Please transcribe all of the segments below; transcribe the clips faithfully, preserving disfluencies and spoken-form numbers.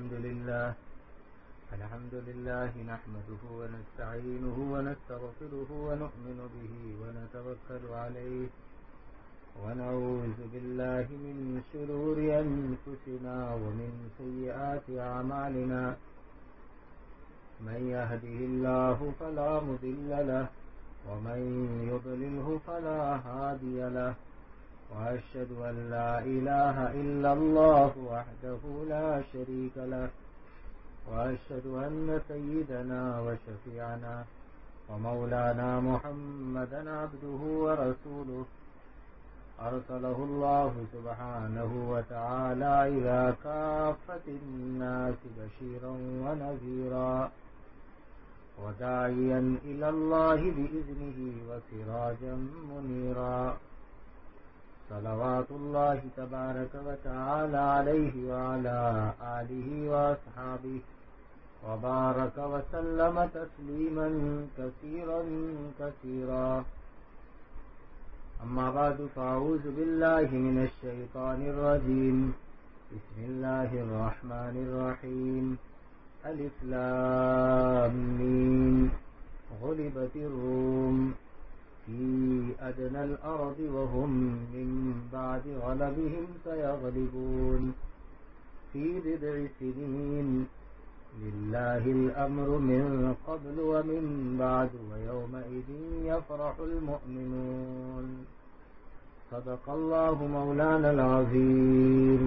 الحمد لله الحمد لله نحمده ونستعينه ونستغفره ونؤمن به ونتوكل عليه ونعوذ بالله من شرور أنفسنا ومن سيئات أعمالنا من يهده الله فلا مضل له ومن يضلله فلا هادي له وأشهد أن لا إله إلا الله وحده لا شريك له وأشهد أن سيدنا وشفيعنا ومولانا محمدا عبده ورسوله أرسله الله سبحانه وتعالى إلى كافة الناس بشيرا ونذيرا وداعيا إلى الله بإذنه وسراجا منيرا صلوات الله تبارك وتعالى عليه وعلى آله وأصحابه وبارك وسلم تسليما كثيرا كثيرا أما بعد فأعوذ بالله من الشيطان الرجيم بسم الله الرحمن الرحيم ألف لام ميم غلبت الروم في أدنى الأرض وهم من بعد غلبهم سيغلبون في بضع سنين لله الأمر من قبل ومن بعد ويومئذ يفرح المؤمنون صدق الله مولانا العظيم.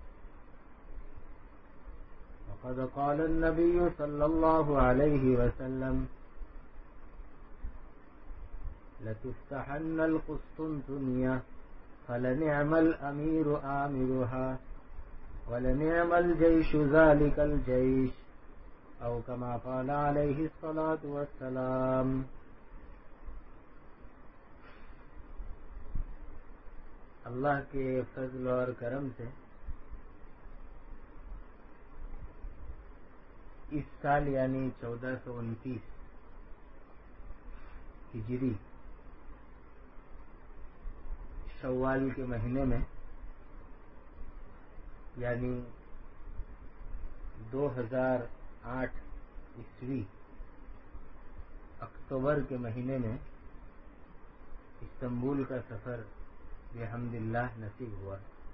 وقد قال النبي صلى الله عليه وسلم لتفتحن القسطنطينية فلنعم الأمير آمرها ولنعم الجيش ذلك الجيش أو كما قال عليه الصلاة والسلام. اللہ کے فضل اور کرم سے اس سال یعنی چودہ سو انتیس ہجری شوال کے مہینے میں یعنی دو ہزار آٹھ عیسوی اکتوبر کے مہینے میں استنبول کا سفر بحمد اللہ نصیب ہوا.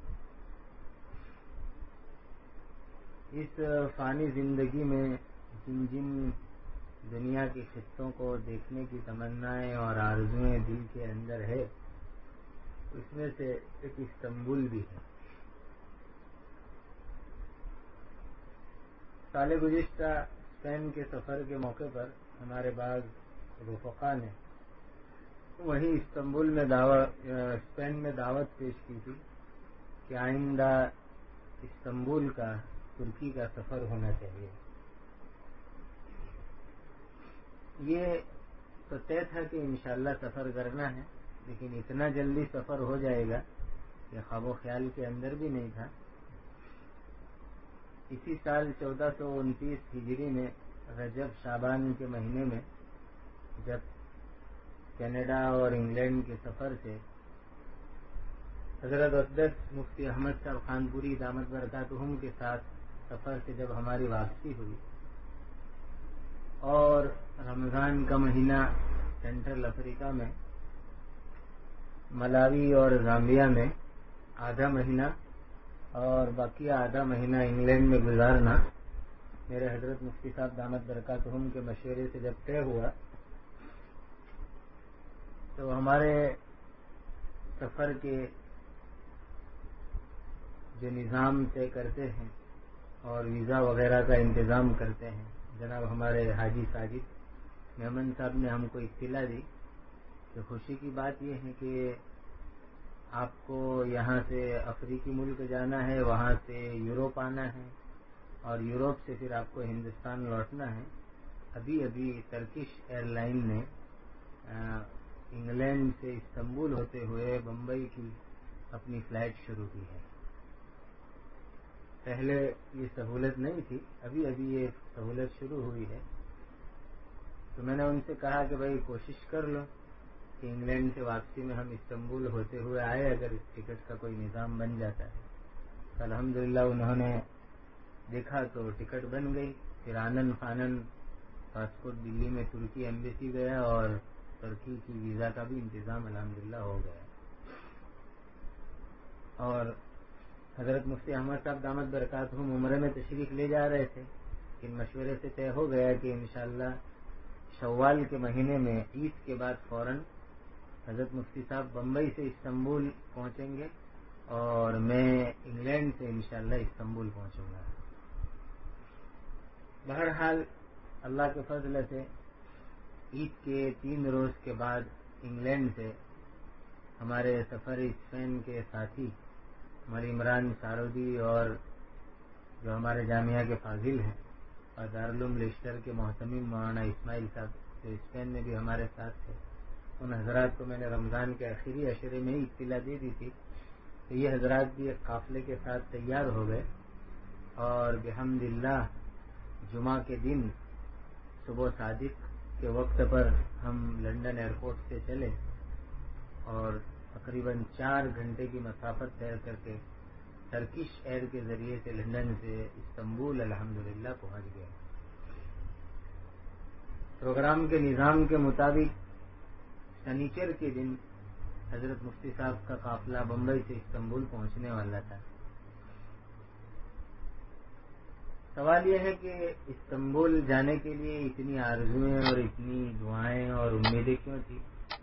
اس فانی زندگی میں جن جن دنیا کے خطوں کو دیکھنے کی تمنائیں اور آرزوئیں دل کے اندر ہے اس میں سے ایک استنبول بھی ہے. سال گزشتہ اسپین کے سفر کے موقع پر ہمارے بعض رفقا نے وہی استنبول میں دعوت اسپین میں دعوت پیش کی تھی کہ آئندہ استنبول کا ترکی کا سفر ہونا چاہیے. یہ تو طے تھا کہ انشاءاللہ سفر کرنا ہے، لیکن اتنا جلدی سفر ہو جائے گا یہ خواب و خیال کے اندر بھی نہیں تھا. اسی سال چودہ سو انتیس ہجری میں رجب شعبان کے مہینے میں جب کینیڈا اور انگلینڈ کے سفر سے حضرت اقدس مفتی احمد صاحب خانپوری دامت برکاتہم کے ساتھ سفر سے جب ہماری واپسی ہوئی اور رمضان کا مہینہ سینٹرل افریقہ میں ملاوی اور زامبیا میں آدھا مہینہ اور باقی آدھا مہینہ انگلینڈ میں گزارنا میرے حضرت مفتی صاحب دامت برکاتہم کے مشورے سے جب طے ہوا تو ہمارے سفر کے جو نظام طے کرتے ہیں اور ویزا وغیرہ کا انتظام کرتے ہیں جناب ہمارے حاجی ساجد میمن صاحب نے ہم کو اطلاع دی کہ خوشی کی بات یہ ہے کہ آپ کو یہاں سے افریقی ملک جانا ہے، وہاں سے یوروپ آنا ہے اور یوروپ سے پھر آپ کو ہندوستان لوٹنا ہے. ابھی ابھی ترکش ایئر لائن نے انگلینڈ سے استنبول ہوتے ہوئے بمبئی کی اپنی فلائٹ شروع کی ہے. پہلے یہ سہولت نہیں تھی، ابھی ابھی یہ سہولت شروع ہوئی ہے. تو میں نے ان سے کہا کہ بھائی کوشش کر لو کہ انگلینڈ سے واپسی میں ہم استنبول ہوتے ہوئے آئے، اگر اس ٹکٹ کا کوئی نظام بن جاتا ہے. تو الحمدللہ انہوں نے دیکھا تو ٹکٹ بن گئی. پھر آنن فانن پاسپورٹ دلی میں ترکی ایمبیسی گیا اور ترکی کی ویزا کا بھی انتظام الحمدللہ ہو گیا. اور حضرت مفتی احمد صاحب دامت برکاتہم عمرے میں تشریف لے جا رہے تھے. ان مشورے سے طے ہو گیا کہ انشاءاللہ شوال کے مہینے میں عید کے بعد فوراً حضرت مفتی صاحب بمبئی سے استنبول پہنچیں گے اور میں انگلینڈ سے انشاءاللہ استنبول پہنچوں گا. بہرحال اللہ کے فضل سے عید کے تین روز کے بعد انگلینڈ سے ہمارے سفر اسپین کے ساتھی مری عمران سارودی اور جو ہمارے جامعہ کے فاضل ہیں اور دارالعلوم لیسٹر کے محتمم مولانا اسماعیل صاحب جو اسپین میں بھی ہمارے ساتھ تھے، ان حضرات کو میں نے رمضان کے آخری عشرے میں ہی اطلاع دے دی تھی کہ یہ حضرات بھی ایک قافلے کے ساتھ تیار ہو گئے اور بحمد اللہ جمعہ کے دن صبح صادق کے وقت پر ہم لنڈن ایئرپورٹ سے چلے اور تقریباً چار گھنٹے کی مسافت طے کر کے ٹرکش ایئر کے ذریعے سے لنڈن سے استنبول الحمدللہ پہنچ گئے. پروگرام کے نظام کے مطابق شنیچر کے دن حضرت مفتی صاحب کا قافلہ بمبئی سے استنبول پہنچنے والا تھا. سوال یہ ہے کہ استنبول جانے کے لیے اتنی آرزویں اور اتنی دعائیں اور امیدیں کیوں تھی؟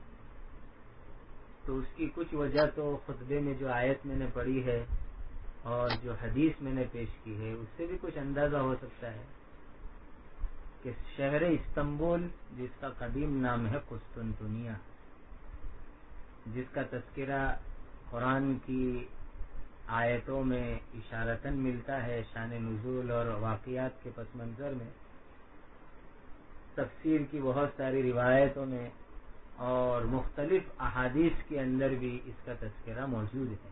تو اس کی کچھ وجہ تو خطبے میں جو آیت میں نے پڑھی ہے اور جو حدیث میں نے پیش کی ہے اس سے بھی کچھ اندازہ ہو سکتا ہے کہ شہر استنبول جس کا قدیم نام ہے قسطنطنیہ، جس کا تذکرہ قرآن کی آیتوں میں اشارتاً ملتا ہے شان نزول اور واقعات کے پس منظر میں، تفسیر کی بہت ساری روایتوں میں اور مختلف احادیث کے اندر بھی اس کا تذکرہ موجود ہے.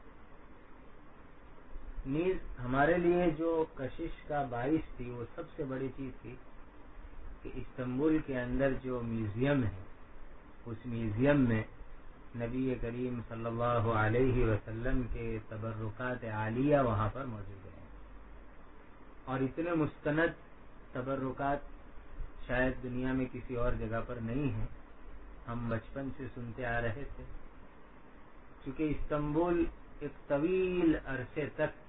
نیز ہمارے لیے جو کشش کا باعث تھی وہ سب سے بڑی چیز تھی کہ استنبول کے اندر جو میوزیم ہے اس میوزیم میں نبی کریم صلی اللہ علیہ وسلم کے تبرکات عالیہ وہاں پر موجود ہیں اور اتنے مستند تبرکات شاید دنیا میں کسی اور جگہ پر نہیں ہیں. ہم بچپن سے سنتے آ رہے تھے چونکہ استنبول ایک طویل عرصے تک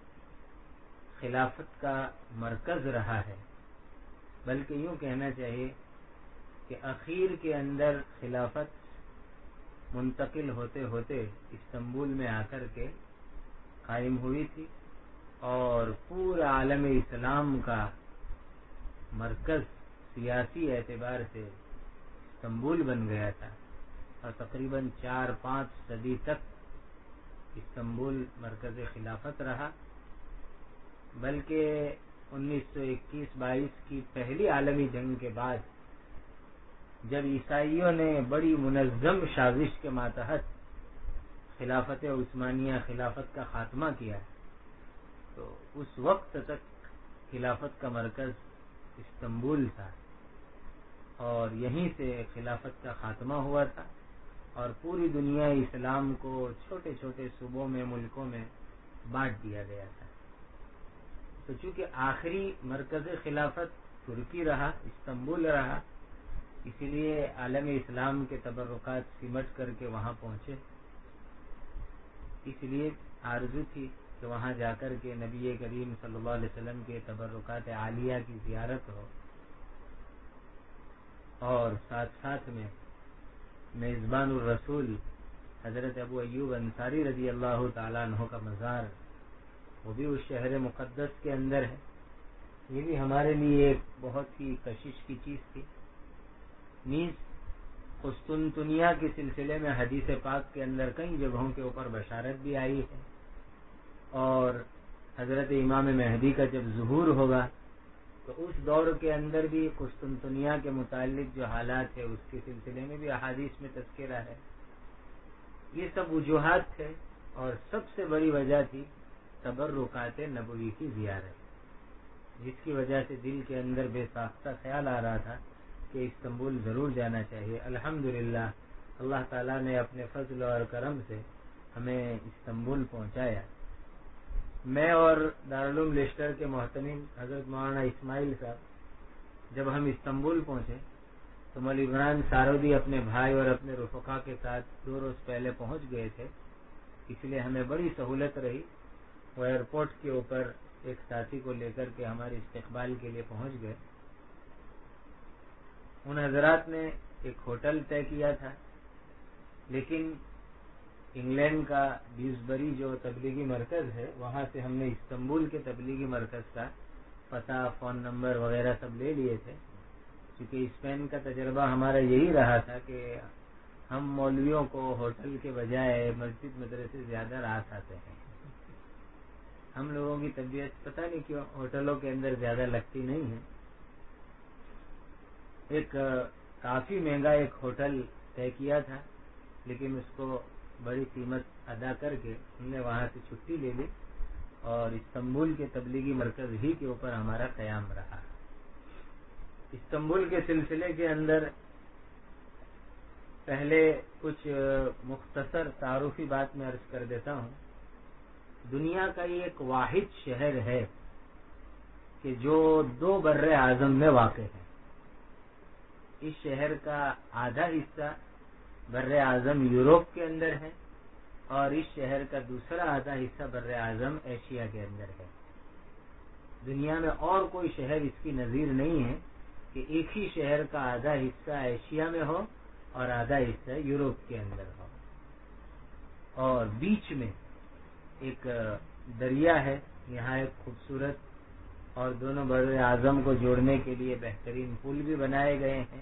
خلافت کا مرکز رہا ہے، بلکہ یوں کہنا چاہیے کہ اخیر کے اندر خلافت منتقل ہوتے ہوتے استنبول میں آ کر کے قائم ہوئی تھی اور پورا عالم اسلام کا مرکز سیاسی اعتبار سے استنبول بن گیا تھا اور تقریباً چار پانچ صدی تک استنبول مرکز خلافت رہا. بلکہ انیس سو اکیس بائیس کی پہلی عالمی جنگ کے بعد جب عیسائیوں نے بڑی منظم سازش کے ماتحت خلافت عثمانیہ خلافت کا خاتمہ کیا تو اس وقت تک خلافت کا مرکز استنبول تھا اور یہیں سے خلافت کا خاتمہ ہوا تھا اور پوری دنیا اسلام کو چھوٹے چھوٹے صوبوں میں ملکوں میں بانٹ دیا گیا تھا. تو چونکہ آخری مرکز خلافت ترکی رہا، استنبول رہا، اسی لیے عالم اسلام کے تبرکات سمٹ کر کے وہاں پہنچے. اس لیے آرزو تھی کہ وہاں جا کر کے نبی کریم صلی اللہ علیہ وسلم کے تبرکات عالیہ کی زیارت ہو اور ساتھ ساتھ میں میزبان الرسول حضرت ابو ایوب انصاری رضی اللہ تعالیٰ عنہ کا مزار وہ بھی اس شہر مقدس کے اندر ہے. یہ بھی ہمارے لیے ایک بہت ہی کشش کی چیز تھی. نیز قسطنطنیہ کے سلسلے میں حدیث پاک کے اندر کئی جگہوں کے اوپر بشارت بھی آئی ہے اور حضرت امام مہدی کا جب ظہور ہوگا تو اس دور کے اندر بھی قسطنطنیہ کے متعلق جو حالات ہے اس کے سلسلے میں بھی احادیث میں تذکرہ ہے. یہ سب وجوہات تھے اور سب سے بڑی وجہ تھی تبرکات نبوی کی زیارت، جس کی وجہ سے دل کے اندر بے ساختہ خیال آ رہا تھا کہ استنبول ضرور جانا چاہیے. الحمدللہ اللہ تعالیٰ نے اپنے فضل اور کرم سے ہمیں استنبول پہنچایا. میں اور دارالعلوم لیسٹر کے محتمین حضرت مولانا اسماعیل صاحب جب ہم استنبول پہنچے تو مولوی عمران سارودی اپنے بھائی اور اپنے رفقا کے ساتھ دو روز پہلے پہنچ گئے تھے، اس لیے ہمیں بڑی سہولت رہی۔ وہ ایئرپورٹ کے اوپر ایک ساتھی کو لے کر کے ہمارے استقبال کے لیے پہنچ گئے۔ ان حضرات نے ایک ہوٹل طے کیا تھا، لیکن انگلینڈ کا ڈیوزبری جو تبلیغی مرکز ہے وہاں سے ہم نے استنبول کے تبلیغی مرکز کا پتہ، فون نمبر وغیرہ سب لے لیے تھے، کیونکہ اسپین کا تجربہ ہمارا یہی رہا تھا کہ ہم مولویوں کو ہوٹل کے بجائے مسجد مدرسے زیادہ رات آتے ہیں۔ ہم لوگوں کی طبیعت پتہ نہیں کیوں ہوٹلوں کے اندر زیادہ لگتی نہیں ہے۔ ایک کافی مہنگا ایک ہوٹل طے کیا تھا، لیکن اس کو بڑی قیمت ادا کر کے ہم نے وہاں سے چھٹی لے لی اور استنبول کے تبلیغی مرکز ہی کے اوپر ہمارا قیام رہا۔ استنبول کے سلسلے کے اندر پہلے کچھ مختصر تعارفی بات میں عرض کر دیتا ہوں۔ دنیا کا یہ ایک واحد شہر ہے کہ جو دو بر اعظم میں واقع ہے۔ اس شہر کا آدھا حصہ بر اعظم یوروپ کے اندر ہے اور اس شہر کا دوسرا آدھا حصہ بر اعظم ایشیا کے اندر ہے۔ دنیا میں اور کوئی شہر اس کی نظیر نہیں ہے کہ ایک ہی شہر کا آدھا حصہ ایشیا میں ہو اور آدھا حصہ یوروپ کے اندر ہو، اور بیچ میں ایک دریا ہے یہاں ایک خوبصورت، اور دونوں بر اعظم کو جوڑنے کے لیے بہترین پل بھی بنائے گئے ہیں۔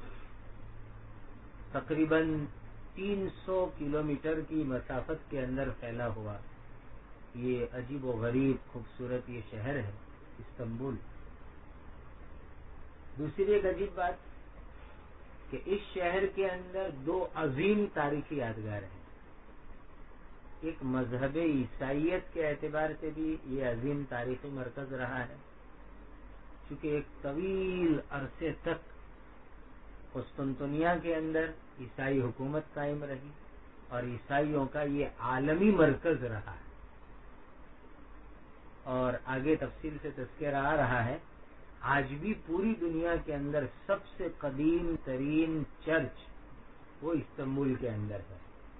تقریباً تین سو کلومیٹر کی مسافت کے اندر پھیلا ہوا یہ عجیب و غریب خوبصورت یہ شہر ہے استنبول۔ دوسری ایک عجیب بات کہ اس شہر کے اندر دو عظیم تاریخی یادگار ہیں۔ ایک مذہب عیسائیت کے اعتبار سے بھی یہ عظیم تاریخی مرکز رہا ہے، چونکہ ایک طویل عرصے تک قسطنطنیہ کے اندر عیسائی حکومت قائم رہی اور عیسائیوں کا یہ عالمی مرکز رہا ہے۔ اور آگے تفصیل سے تذکرہ آ رہا ہے، آج بھی پوری دنیا کے اندر سب سے قدیم ترین چرچ وہ استنبول کے اندر ہے،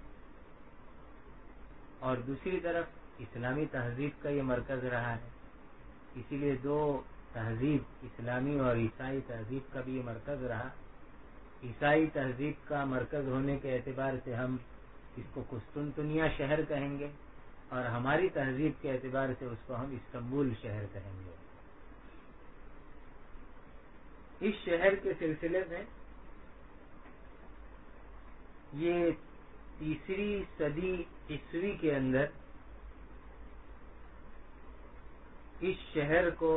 اور دوسری طرف اسلامی تہذیب کا یہ مرکز رہا ہے، اسی لیے دو تہذیب اسلامی اور عیسائی تہذیب کا بھی یہ مرکز رہا۔ عیسائی تہذیب کا مرکز ہونے کے اعتبار سے ہم اس کو قسطنطنیہ شہر کہیں گے، اور ہماری تہذیب کے اعتبار سے اس کو ہم استنبول شہر کہیں گے۔ اس شہر کے سلسلے میں یہ تیسری صدی عیسوی کے اندر اس شہر کو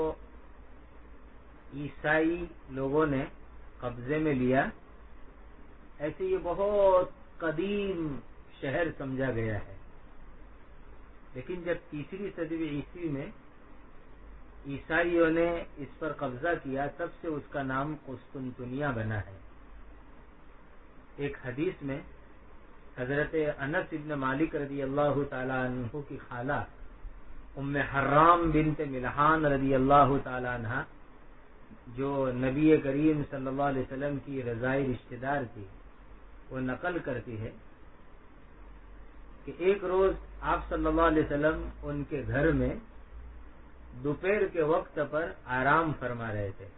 عیسائی لوگوں نے قبضے میں لیا۔ ایسے یہ بہت قدیم شہر سمجھا گیا ہے، لیکن جب تیسری صدی عیسوی میں عیسائیوں نے اس پر قبضہ کیا تب سے اس کا نام قسطنطنیہ بنا ہے۔ ایک حدیث میں حضرت انس ابن مالک رضی اللہ تعالی عنہ کی خالہ ام حرام بنت ملحان رضی اللہ تعالی عنہ، جو نبی کریم صلی اللہ علیہ وسلم کی رضائی رشتہ دار تھی، وہ نقل کرتی ہے کہ ایک روز آپ صلی اللہ علیہ وسلم ان کے گھر میں دوپہر کے وقت پر آرام فرما رہے تھے۔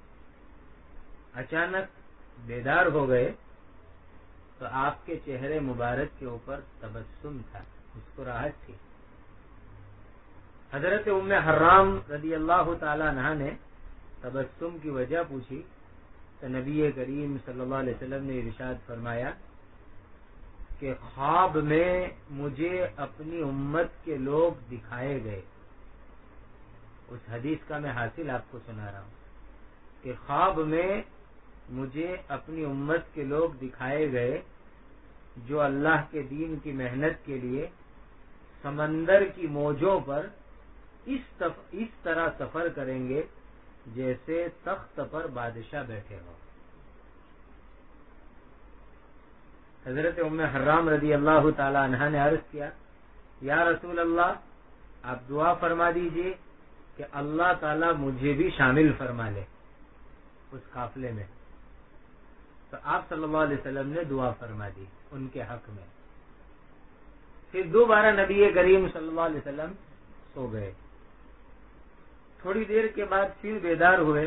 اچانک بیدار ہو گئے تو آپ کے چہرے مبارک کے اوپر تبسم تھا، مسکراہٹ تھی۔ حضرت ام حرام رضی اللہ تعالی عنہ نے تبسم کی وجہ پوچھی تو نبی کریم صلی اللہ علیہ وسلم نے ارشاد فرمایا کہ خواب میں مجھے اپنی امت کے لوگ دکھائے گئے۔ اس حدیث کا میں حاصل آپ کو سنا رہا ہوں کہ خواب میں مجھے اپنی امت کے لوگ دکھائے گئے جو اللہ کے دین کی محنت کے لیے سمندر کی موجوں پر اس تف... اس طرح سفر کریں گے جیسے تخت پر بادشاہ بیٹھے ہو۔ حضرت ام حرام رضی اللہ تعالی عنہ نے عرض کیا، یا رسول اللہ، آپ دعا فرما دیجئے کہ اللہ تعالیٰ مجھے بھی شامل فرما لے اس قافلے میں. تو آپ صلی اللہ علیہ وسلم نے دعا فرما دی ان کے حق میں. پھر دوبارہ نبی کریم صلی اللہ علیہ وسلم سو گئے. تھوڑی دیر کے بعد پھر بیدار ہوئے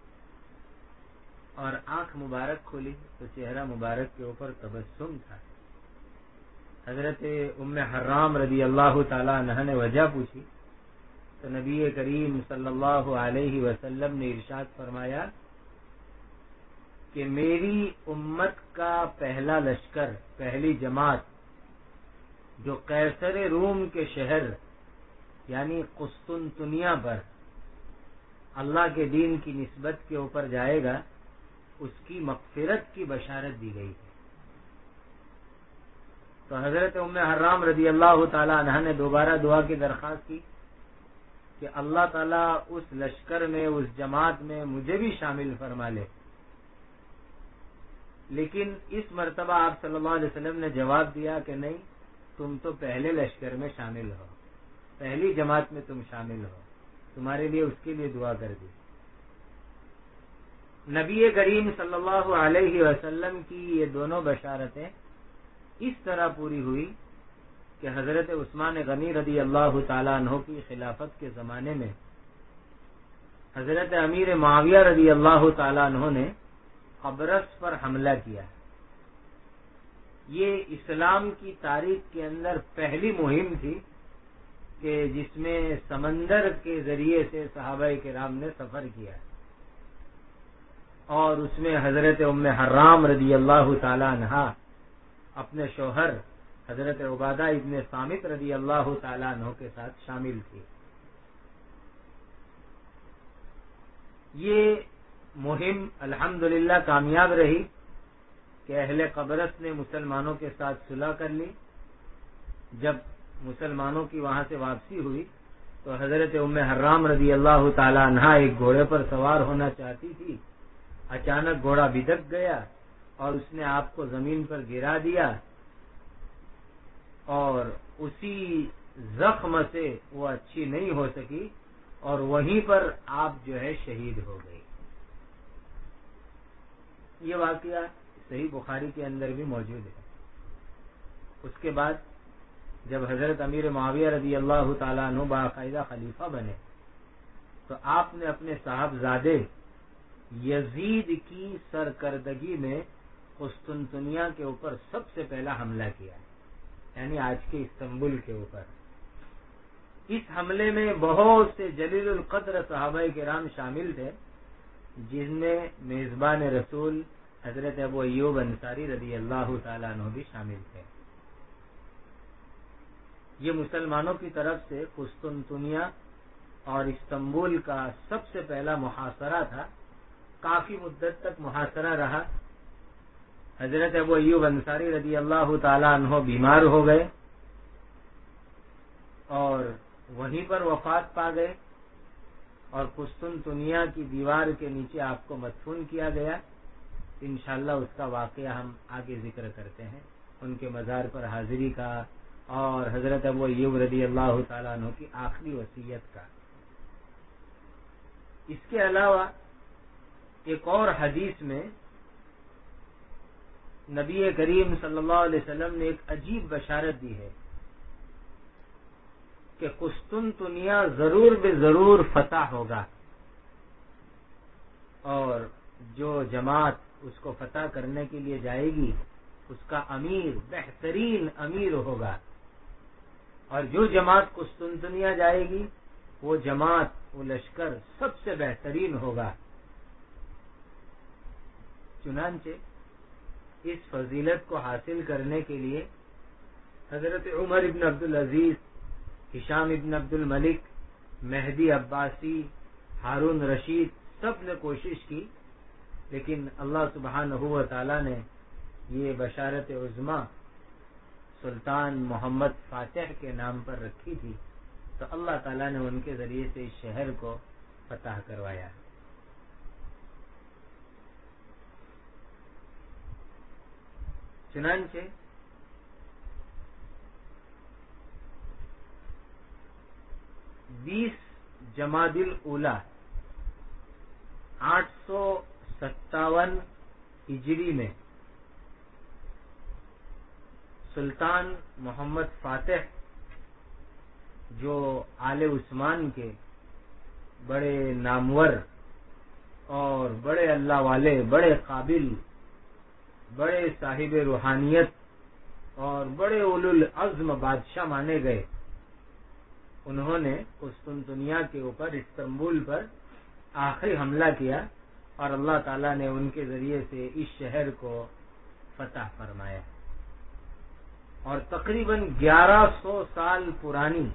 اور آنکھ مبارک کھولی تو چہرہ مبارک کے اوپر تبسم تھا. حضرت ام حرام رضی اللہ تعالی عنہ نے وجہ پوچھی تو نبی کریم صلی اللہ علیہ وسلم نے ارشاد فرمایا کہ میری امت کا پہلا لشکر، پہلی جماعت جو قیصر روم کے شہر یعنی قسطنطنیہ پر اللہ کے دین کی نسبت کے اوپر جائے گا، اس کی مغفرت کی بشارت دی گئی ہے. تو حضرت ام حرام رضی اللہ تعالی عنہ نے دوبارہ دعا کی درخواست کی کہ اللہ تعالیٰ اس لشکر میں، اس جماعت میں مجھے بھی شامل فرما لے. لیکن اس مرتبہ آپ صلی اللہ علیہ وسلم نے جواب دیا کہ نہیں، تم تو پہلے لشکر میں شامل ہو، پہلی جماعت میں تم شامل ہو. تمہارے لیے اس کے لیے دعا کر دی. نبی کریم صلی اللہ علیہ وسلم کی یہ دونوں بشارتیں اس طرح پوری ہوئی کہ حضرت عثمان غنی رضی اللہ تعالیٰ عنہ کی خلافت کے زمانے میں حضرت امیر معاویہ رضی اللہ تعالیٰ عنہ نے قبرص پر حملہ کیا. یہ اسلام کی تاریخ کے اندر پہلی مہم تھی کہ جس میں سمندر کے ذریعے سے صحابہ کرام نے سفر کیا اور اس میں حضرت ام حرام رضی اللہ تعالی عنہا اپنے شوہر حضرت عبادہ ابن صامت رضی اللہ تعالی عنہ کے ساتھ شامل تھی. یہ مہم الحمدللہ کامیاب رہی کہ اہل قبرص نے مسلمانوں کے ساتھ صلح کر لی. جب مسلمانوں کی وہاں سے واپسی ہوئی تو حضرت ام حرام رضی اللہ تعالی عنہا ایک گھوڑے پر سوار ہونا چاہتی تھی. اچانک گھوڑا بدک گیا اور اس نے آپ کو زمین پر گرا دیا اور اسی زخم سے وہ اچھی نہیں ہو سکی اور وہیں پر آپ جو ہے شہید ہو گئی. یہ واقعہ صحیح بخاری کے اندر بھی موجود ہے. اس کے بعد جب حضرت امیر معاویہ رضی اللہ تعالیٰ عنہ باقاعدہ خلیفہ بنے تو آپ نے اپنے صاحبزادے یزید کی سرکردگی میں قسطنطنیہ کے اوپر سب سے پہلا حملہ کیا، یعنی آج کے استنبول کے اوپر. اس حملے میں بہت سے جلیل القدر صحابہ کرام شامل تھے، جن میں میزبان رسول حضرت ابو ایوب انصاری رضی اللہ تعالیٰ عنہ بھی شامل تھے. یہ مسلمانوں کی طرف سے قسطنطنیہ اور استنبول کا سب سے پہلا محاصرہ تھا. کافی مدت تک محاصرہ رہا. حضرت ابو ایوب انصاری رضی اللہ تعالیٰ عنہ بیمار ہو گئے اور وہیں پر وفات پا گئے اور قسطنطنیہ کی دیوار کے نیچے آپ کو مدفون کیا گیا. انشاءاللہ اس کا واقعہ ہم آگے ذکر کرتے ہیں، ان کے مزار پر حاضری کا اور حضرت ابو ایوب رضی اللہ تعالیٰ عنہ کی آخری وصیت کا. اس کے علاوہ ایک اور حدیث میں نبی کریم صلی اللہ علیہ وسلم نے ایک عجیب بشارت دی ہے کہ قسطنطنیہ ضرور بے ضرور فتح ہوگا اور جو جماعت اس کو فتح کرنے کے لیے جائے گی اس کا امیر بہترین امیر ہوگا، اور جو جماعت قسطنطنیہ جائے گی وہ جماعت، وہ لشکر سب سے بہترین ہوگا. چنانچہ اس فضیلت کو حاصل کرنے کے لیے حضرت عمر ابن عبدالعزیز، ہشام ابن عبد الملک، مہدی عباسی، ہارون رشید سب نے کوشش کی، لیکن اللہ سبحانہ و تعالی نے یہ بشارت عظمیٰ سلطان محمد فاتح کے نام پر رکھی تھی، تو اللہ تعالیٰ نے ان کے ذریعے سے اس شہر کو فتح کروایا. چنانچہ بیس جمادی الاولیٰ آٹھ سو ستاون ہجری میں سلطان محمد فاتح جو آل عثمان کے بڑے نامور اور بڑے اللہ والے، بڑے قابل، بڑے صاحب روحانیت اور بڑے اولو العزم بادشاہ مانے گئے، انہوں نے قسطنطنیہ کے اوپر، استنبول پر آخری حملہ کیا اور اللہ تعالیٰ نے ان کے ذریعے سے اس شہر کو فتح فرمایا، اور تقریباً گیارہ سو سال پرانی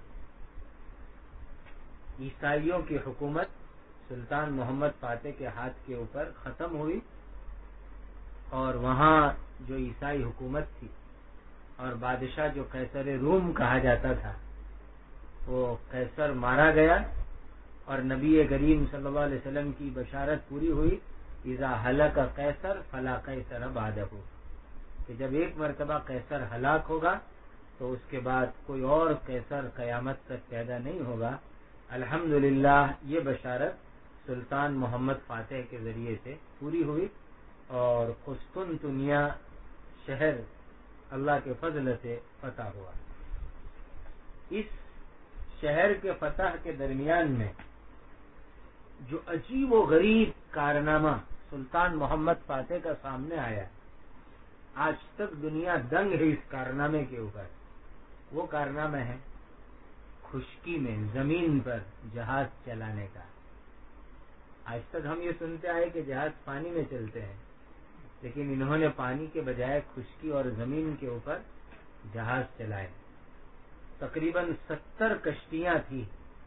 عیسائیوں کی حکومت سلطان محمد فاتح کے ہاتھ کے اوپر ختم ہوئی، اور وہاں جو عیسائی حکومت تھی اور بادشاہ جو قیصر روم کہا جاتا تھا، وہ قیصر مارا گیا، اور نبی کریم صلی اللہ علیہ وسلم کی بشارت پوری ہوئی، اذا ہلک قیصر فلا قیصر بعدہ، کہ جب ایک مرتبہ قیصر ہلاک ہوگا تو اس کے بعد کوئی اور قیصر قیامت تک پیدا نہیں ہوگا۔ الحمدللہ یہ بشارت سلطان محمد فاتح کے ذریعے سے پوری ہوئی، اور قسطنطنیہ شہر اللہ کے فضل سے فتح ہوا۔ اس شہر کے فتح کے درمیان میں جو عجیب و غریب کارنامہ سلطان محمد فاتح کا سامنے آیا، آج تک دنیا دنگ ہے اس کارنامے کے اوپر، وہ کارنامہ ہے خشکی میں زمین پر جہاز چلانے کا۔ آج تک ہم یہ سنتے آئے کہ جہاز پانی میں چلتے ہیں، لیکن انہوں نے پانی کے بجائے خشکی اور زمین کے اوپر جہاز چلائے۔ تقریباً ستر کشتیاں تھیں،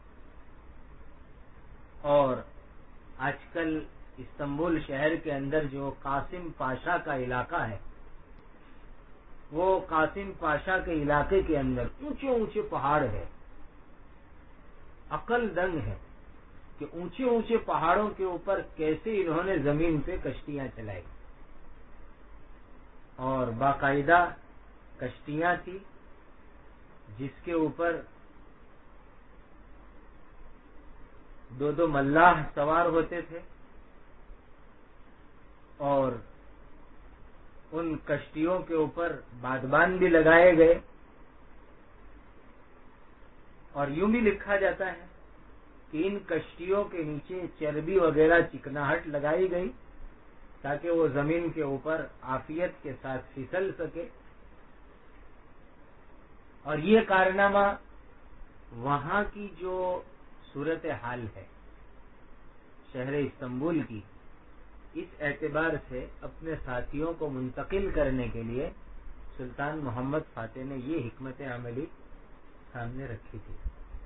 اور آج کل استنبول شہر کے اندر جو قاسم پاشا کا علاقہ ہے، وہ قاسم پاشا کے علاقے کے اندر اونچے اونچے پہاڑ ہے۔ عقل دنگ ہے کہ اونچے اونچے پہاڑوں کے اوپر کیسے انہوں نے زمین پہ کشتیاں چلائی، اور باقاعدہ کشتیاں تھی جس کے اوپر دو دو ملاح سوار ہوتے تھے، اور ان کشتیوں کے اوپر بادبان بھی لگائے گئے، اور یوں بھی لکھا جاتا ہے کہ ان کشتیوں کے نیچے چربی وغیرہ چکناہٹ لگائی گئی تاکہ وہ زمین کے اوپر عافیت کے ساتھ پھسل سکے۔ اور یہ کارنامہ وہاں کی جو صورت حال ہے شہر استنبول کی، اس اعتبار سے اپنے ساتھیوں کو منتقل کرنے کے لیے سلطان محمد فاتح نے یہ حکمت عملی سامنے رکھی تھی،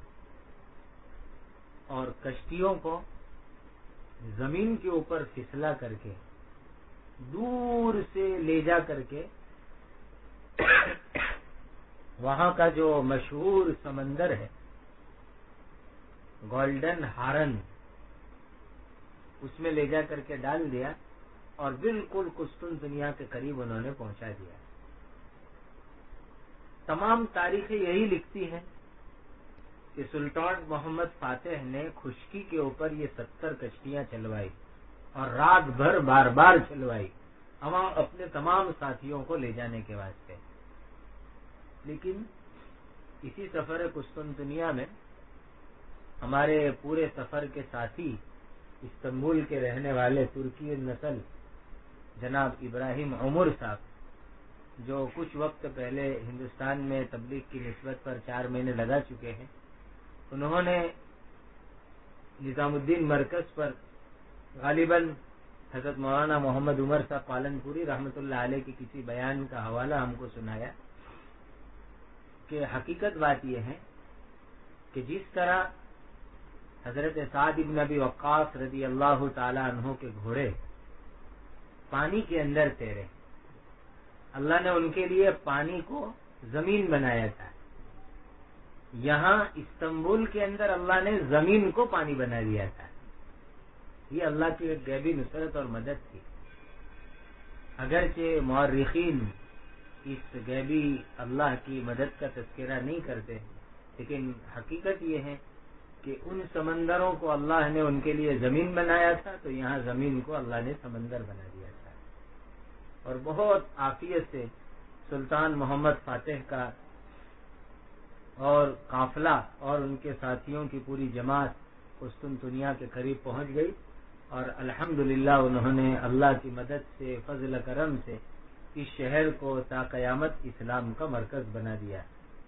اور کشتیوں کو زمین کے اوپر پھسلا کر کے دور سے لے جا کر کے وہاں کا جو مشہور سمندر ہے گولڈن ہارن، اس میں لے جا کر کے ڈال دیا، اور بالکل قسطنطنیہ کے قریب انہوں نے پہنچا دیا۔ تمام تاریخیں یہی لکھتی ہیں کہ سلطان محمد فاتح نے خشکی کے اوپر یہ ستر کشتیاں چلوائی، اور رات بھر بار بار چلوائی اپنے تمام ساتھیوں کو لے جانے کے واسطے۔ لیکن اسی سفر قسطنطنیہ میں ہمارے پورے سفر کے ساتھی استنبول کے رہنے والے ترکی نسل جناب ابراہیم عمر صاحب، جو کچھ وقت پہلے ہندوستان میں تبلیغ کی نسبت پر چار مہینے لگا چکے ہیں، انہوں نے نظام الدین مرکز پر غالباً حضرت مولانا محمد عمر صاحب پالن پوری رحمۃ اللہ علیہ کی کسی بیان کا حوالہ ہم کو سنایا کہ حقیقت بات یہ ہے کہ جس طرح حضرت سعد بن ابی وقاص رضی اللہ تعالی عنہ کے گھوڑے پانی کے اندر تیرے، اللہ نے ان کے لیے پانی کو زمین بنایا تھا، یہاں استنبول کے اندر اللہ نے زمین کو پانی بنا دیا تھا۔ یہ اللہ کی ایک غیبی نصرت اور مدد تھی۔ اگرچہ مورخین اس غیبی اللہ کی مدد کا تذکرہ نہیں کرتے، لیکن حقیقت یہ ہے کہ ان سمندروں کو اللہ نے ان کے لیے زمین بنایا تھا، تو یہاں زمین کو اللہ نے سمندر بنا دیا تھا. اور بہت عافیت سے سلطان محمد فاتح کا اور قافلہ اور ان کے ساتھیوں کی پوری جماعت قسطنطنیہ کے قریب پہنچ گئی، اور الحمدللہ انہوں نے اللہ کی مدد سے، فضل کرم سے اس شہر کو تا قیامت اسلام کا مرکز بنا دیا.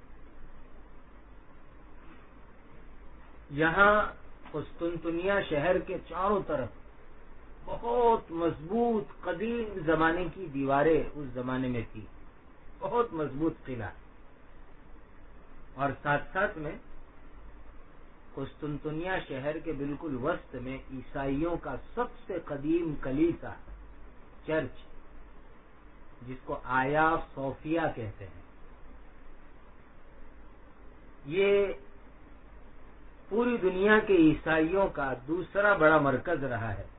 یہاں قسطنطنیہ شہر کے چاروں طرف بہت مضبوط قدیم زمانے کی دیواریں اس زمانے میں تھی، بہت مضبوط قلعہ. اور ساتھ ساتھ میں قسطنطنیہ شہر کے بالکل وسط میں عیسائیوں کا سب سے قدیم کلیسا، چرچ، جس کو آیا صوفیہ کہتے ہیں، یہ پوری دنیا کے عیسائیوں کا دوسرا بڑا مرکز رہا ہے.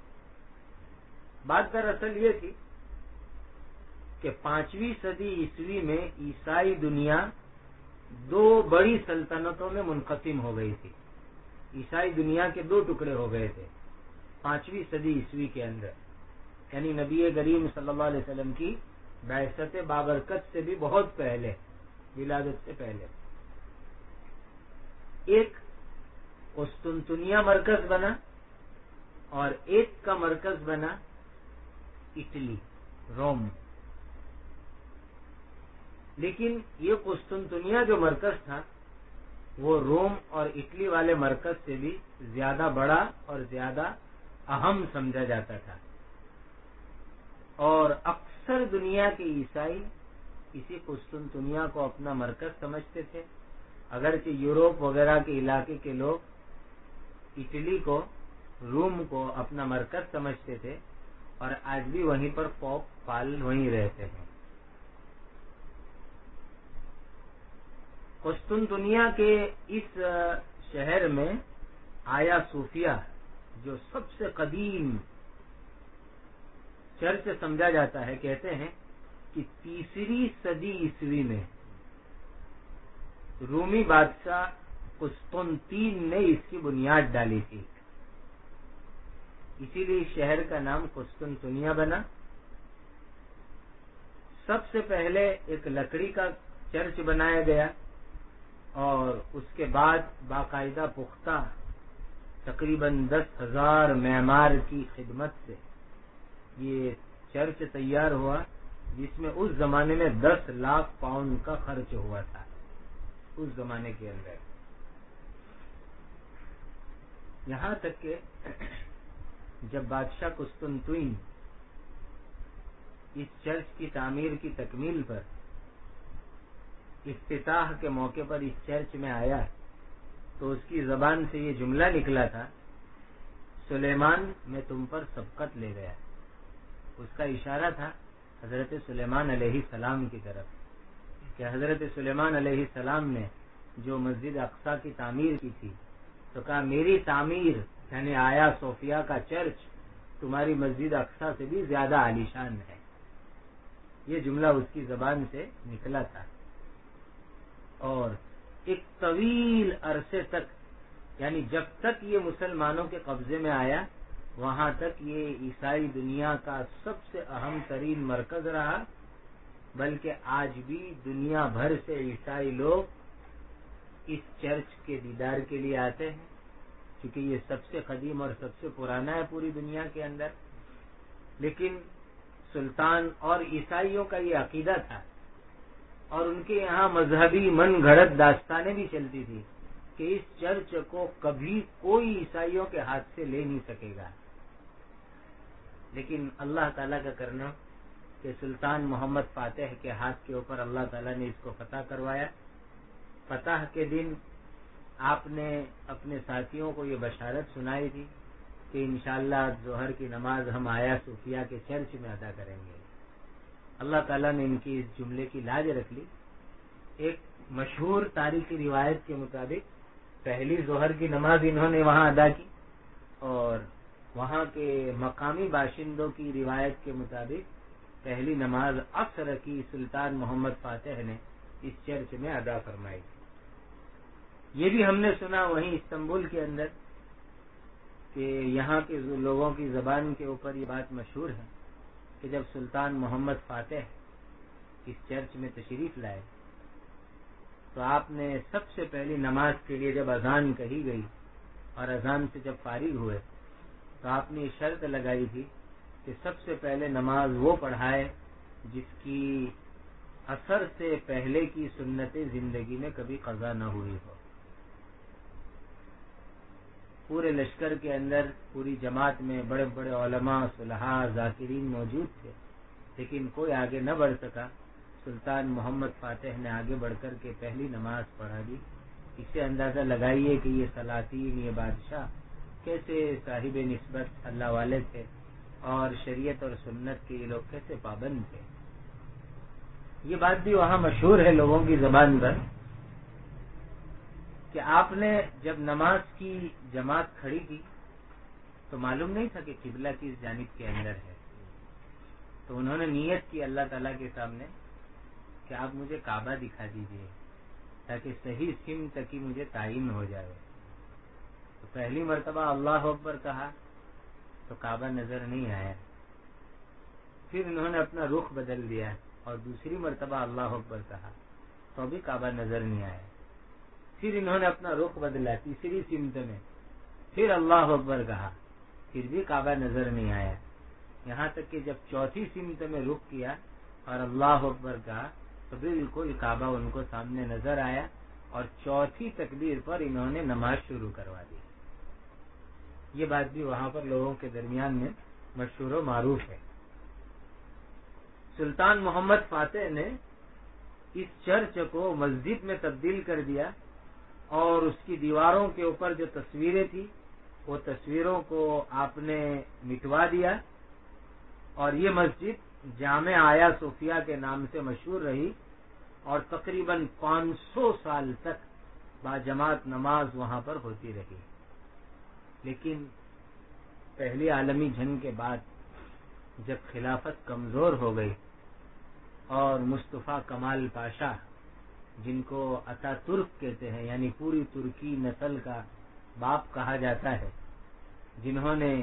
بات دراصل یہ تھی کہ پانچویں صدی عیسوی میں عیسائی دنیا دو بڑی سلطنتوں میں منقسم ہو گئی تھی. عیسائی دنیا کے دو ٹکڑے ہو گئے تھے پانچویں صدی عیسوی کے اندر، یعنی نبی کریم صلی اللہ علیہ وسلم کی بعثت بابرکت سے بھی بہت پہلے، ولادت سے پہلے. ایک قسطنطنیہ مرکز بنا اور ایک کا مرکز بنا اٹلی، روم. لیکن یہ قسطنطنیہ جو مرکز تھا وہ روم اور اٹلی والے مرکز سے بھی زیادہ بڑا اور زیادہ اہم سمجھا جاتا تھا، اور اکثر دنیا کے عیسائی اسی قسطنطنیہ کو اپنا مرکز سمجھتے تھے، اگرچہ یوروپ وغیرہ کے علاقے کے لوگ اٹلی کو، روم کو اپنا مرکز سمجھتے تھے، اور آج بھی وہیں پر پوپ پال وہیں رہتے ہیں. قسطنطنیہ کے اس شہر میں آیا صوفیہ، جو سب سے قدیم چرچ سمجھا جاتا ہے، کہتے ہیں کہ تیسری صدی عیسوی میں رومی بادشاہ قسطنطین نے اس کی بنیاد ڈالی تھی، اسی لیے شہر کا نام قسطنطنیہ بنا. سب سے پہلے ایک لکڑی کا چرچ بنایا گیا، اور اس کے بعد باقاعدہ پختہ تقریباً دس ہزار معمار کی خدمت سے یہ چرچ تیار ہوا، جس میں اس زمانے میں دس لاکھ پاؤنڈ کا خرچ ہوا تھا. اس زمانے کے اندر یہاں تک کہ جب بادشاہ قسطنطین اس چرچ کی تعمیر کی تکمیل پر افتتاح کے موقع پر اس چرچ میں آیا تو اس کی زبان سے یہ جملہ نکلا تھا، سلیمان میں تم پر سبقت لے گیا. اس کا اشارہ تھا حضرت سلیمان علیہ السلام کی طرف کہ حضرت سلیمان علیہ السلام نے جو مسجد اقصی کی تعمیر کی تھی تو کہا میری تعمیر یعنی آیا صوفیہ کا چرچ تمہاری مسجد اقصی سے بھی زیادہ عالیشان ہے. یہ جملہ اس کی زبان سے نکلا تھا، اور ایک طویل عرصے تک یعنی جب تک یہ مسلمانوں کے قبضے میں آیا وہاں تک یہ عیسائی دنیا کا سب سے اہم ترین مرکز رہا، بلکہ آج بھی دنیا بھر سے عیسائی لوگ اس چرچ کے دیدار کے لیے آتے ہیں، کیونکہ یہ سب سے قدیم اور سب سے پرانا ہے پوری دنیا کے اندر. لیکن سلطان اور عیسائیوں کا یہ عقیدہ تھا، اور ان کے یہاں مذہبی من گھڑت داستانیں بھی چلتی تھی کہ اس چرچ کو کبھی کوئی عیسائیوں کے ہاتھ سے لے نہیں سکے گا. لیکن اللہ تعالیٰ کا کرنا کہ سلطان محمد فاتح کے ہاتھ کے اوپر اللہ تعالیٰ نے اس کو فتح کروایا. فتح کے دن آپ نے اپنے ساتھیوں کو یہ بشارت سنائی تھی کہ انشاءاللہ ظہر کی نماز ہم آیا صوفیہ کے چرچ میں ادا کریں گے. اللہ تعالیٰ نے ان کی اس جملے کی لاج رکھ لی. ایک مشہور تاریخی روایت کے مطابق پہلی ظہر کی نماز انہوں نے وہاں ادا کی، اور وہاں کے مقامی باشندوں کی روایت کے مطابق پہلی نماز عصر کی سلطان محمد فاتح نے اس چرچ میں ادا فرمائی. یہ بھی ہم نے سنا وہیں استنبول کے اندر کہ یہاں کے لوگوں کی زبان کے اوپر یہ بات مشہور ہے کہ جب سلطان محمد فاتح اس چرچ میں تشریف لائے تو آپ نے سب سے پہلی نماز کے لیے جب اذان کہی گئی اور اذان سے جب فارغ ہوئے تو آپ نے یہ شرط لگائی تھی کہ سب سے پہلے نماز وہ پڑھائے جس کی اثر سے پہلے کی سنت زندگی میں کبھی قضا نہ ہوئی ہو. پورے لشکر کے اندر پوری جماعت میں بڑے بڑے علماء صلحاء ذاکرین موجود تھے لیکن کوئی آگے نہ بڑھ سکا. سلطان محمد فاتح نے آگے بڑھ کر کے پہلی نماز پڑھا دی. اس سے اندازہ لگائیے کہ یہ سلاطین یہ بادشاہ کیسے صاحب نسبت اللہ والے تھے اور شریعت اور سنت کے یہ لوگ کیسے پابند تھے. یہ بات بھی وہاں مشہور ہے لوگوں کی زبان پر کہ آپ نے جب نماز کی جماعت کھڑی کی تو معلوم نہیں تھا کہ قبلہ کس جانب کے اندر ہے. تو انہوں نے نیت کی اللہ تعالیٰ کے سامنے کہ آپ مجھے کعبہ دکھا دیجئے تاکہ صحیح سمت کی مجھے تعین ہو جائے. تو پہلی مرتبہ اللہ اکبر کہا تو کعبہ نظر نہیں آیا. پھر انہوں نے اپنا رخ بدل دیا اور دوسری مرتبہ اللہ اکبر کہا تو ابھی کعبہ نظر نہیں آیا. پھر انہوں نے اپنا رخ بدلا تیسری سمت میں, پھر اللہ اکبر کہا, پھر بھی کعبہ نظر نہیں آیا. یہاں تک کہ جب چوتھی سمت میں رخ کیا اور اللہ اکبر کہا تو بالکل کعبہ ان کو سامنے نظر آیا اور چوتھی تکبیر پر انہوں نے نماز شروع کروا دی. یہ بات بھی وہاں پر لوگوں کے درمیان میں مشہور و معروف ہے. سلطان محمد فاتح نے اس چرچ کو مسجد میں تبدیل کر دیا اور اس کی دیواروں کے اوپر جو تصویریں تھیں وہ تصویروں کو آپ نے مٹوا دیا اور یہ مسجد جامع آیا صوفیہ کے نام سے مشہور رہی اور تقریباً پانچ سو سال تک باجماعت نماز وہاں پر ہوتی رہی. لیکن پہلی عالمی جنگ کے بعد جب خلافت کمزور ہو گئی اور مصطفیٰ کمال پاشا جن کو اتا ترک کہتے ہیں یعنی پوری ترکی نسل کا باپ کہا جاتا ہے, جنہوں نے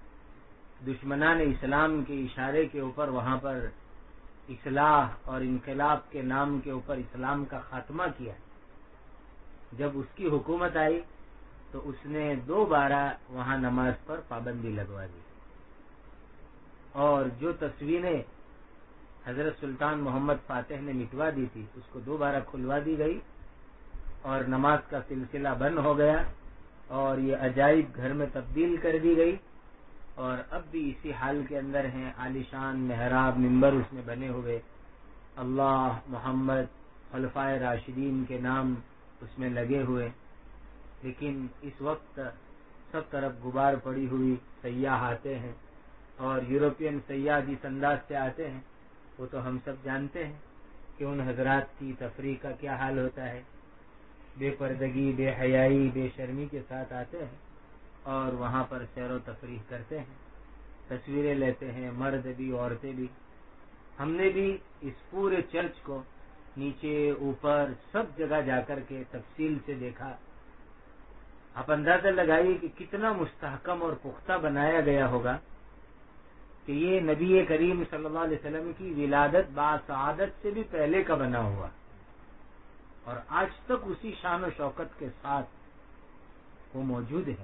دشمنان اسلام کے اشارے کے اوپر وہاں پر اصلاح اور انقلاب کے نام کے اوپر اسلام کا خاتمہ کیا, جب اس کی حکومت آئی تو اس نے دوبارہ وہاں نماز پر پابندی لگوا دی اور جو تصویریں حضرت سلطان محمد فاتح نے مٹوا دی تھی اس کو دوبارہ کھلوا دی گئی اور نماز کا سلسلہ بند ہو گیا اور یہ عجائب گھر میں تبدیل کر دی گئی اور اب بھی اسی حال کے اندر ہیں. عالیشان محراب منبر اس میں بنے ہوئے, اللہ محمد خلفائے راشدین کے نام اس میں لگے ہوئے. لیکن اس وقت سب طرف غبار پڑی ہوئی سیاح آتے ہیں اور یورپین سیاح جس انداز سے آتے ہیں وہ تو ہم سب جانتے ہیں کہ ان حضرات کی تفریح کا کیا حال ہوتا ہے. بے پردگی, بے حیائی, بے شرمی کے ساتھ آتے ہیں اور وہاں پر سیر و تفریح کرتے ہیں, تصویریں لیتے ہیں, مرد بھی عورتیں بھی. ہم نے بھی اس پورے چرچ کو نیچے اوپر سب جگہ جا کر کے تفصیل سے دیکھا. آپ اندازہ لگائیے کہ کتنا مستحکم اور پختہ بنایا گیا ہوگا کہ یہ نبی کریم صلی اللہ علیہ وسلم کی ولادت باسعادت سے بھی پہلے کا بنا ہوا اور آج تک اسی شان و شوکت کے ساتھ وہ موجود ہے.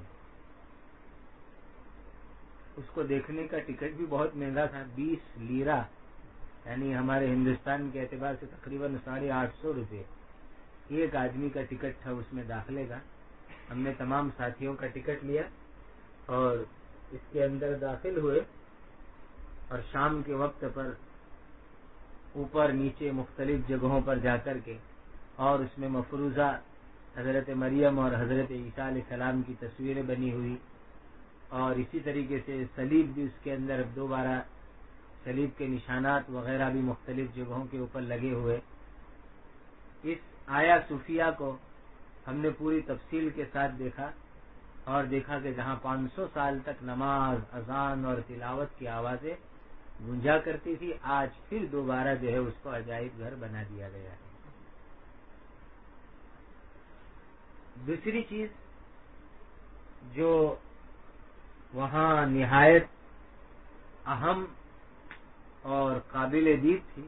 اس کو دیکھنے کا ٹکٹ بھی بہت مہنگا تھا, بیس لیرہ یعنی ہمارے ہندوستان کے اعتبار سے تقریباً ساڑھے آٹھ سو روپے ایک آدمی کا ٹکٹ تھا اس میں داخلے کا. ہم نے تمام ساتھیوں کا ٹکٹ لیا اور اس کے اندر داخل ہوئے اور شام کے وقت پر اوپر نیچے مختلف جگہوں پر جا کر کے اور اس میں مفروضہ حضرت مریم اور حضرت عیسیٰ علیہ السلام کی تصویریں بنی ہوئی اور اسی طریقے سے صلیب بھی اس کے اندر دوبارہ صلیب کے نشانات وغیرہ بھی مختلف جگہوں کے اوپر لگے ہوئے. اس آیا صوفیہ کو ہم نے پوری تفصیل کے ساتھ دیکھا اور دیکھا کہ جہاں پانچ سو سال تک نماز, اذان اور تلاوت کی آوازیں گونجا کرتی تھی, آج پھر دوبارہ جو ہے اس کو عجائب گھر بنا دیا گیا ہے. دوسری چیز جو وہاں نہایت اہم اور قابل دید تھی،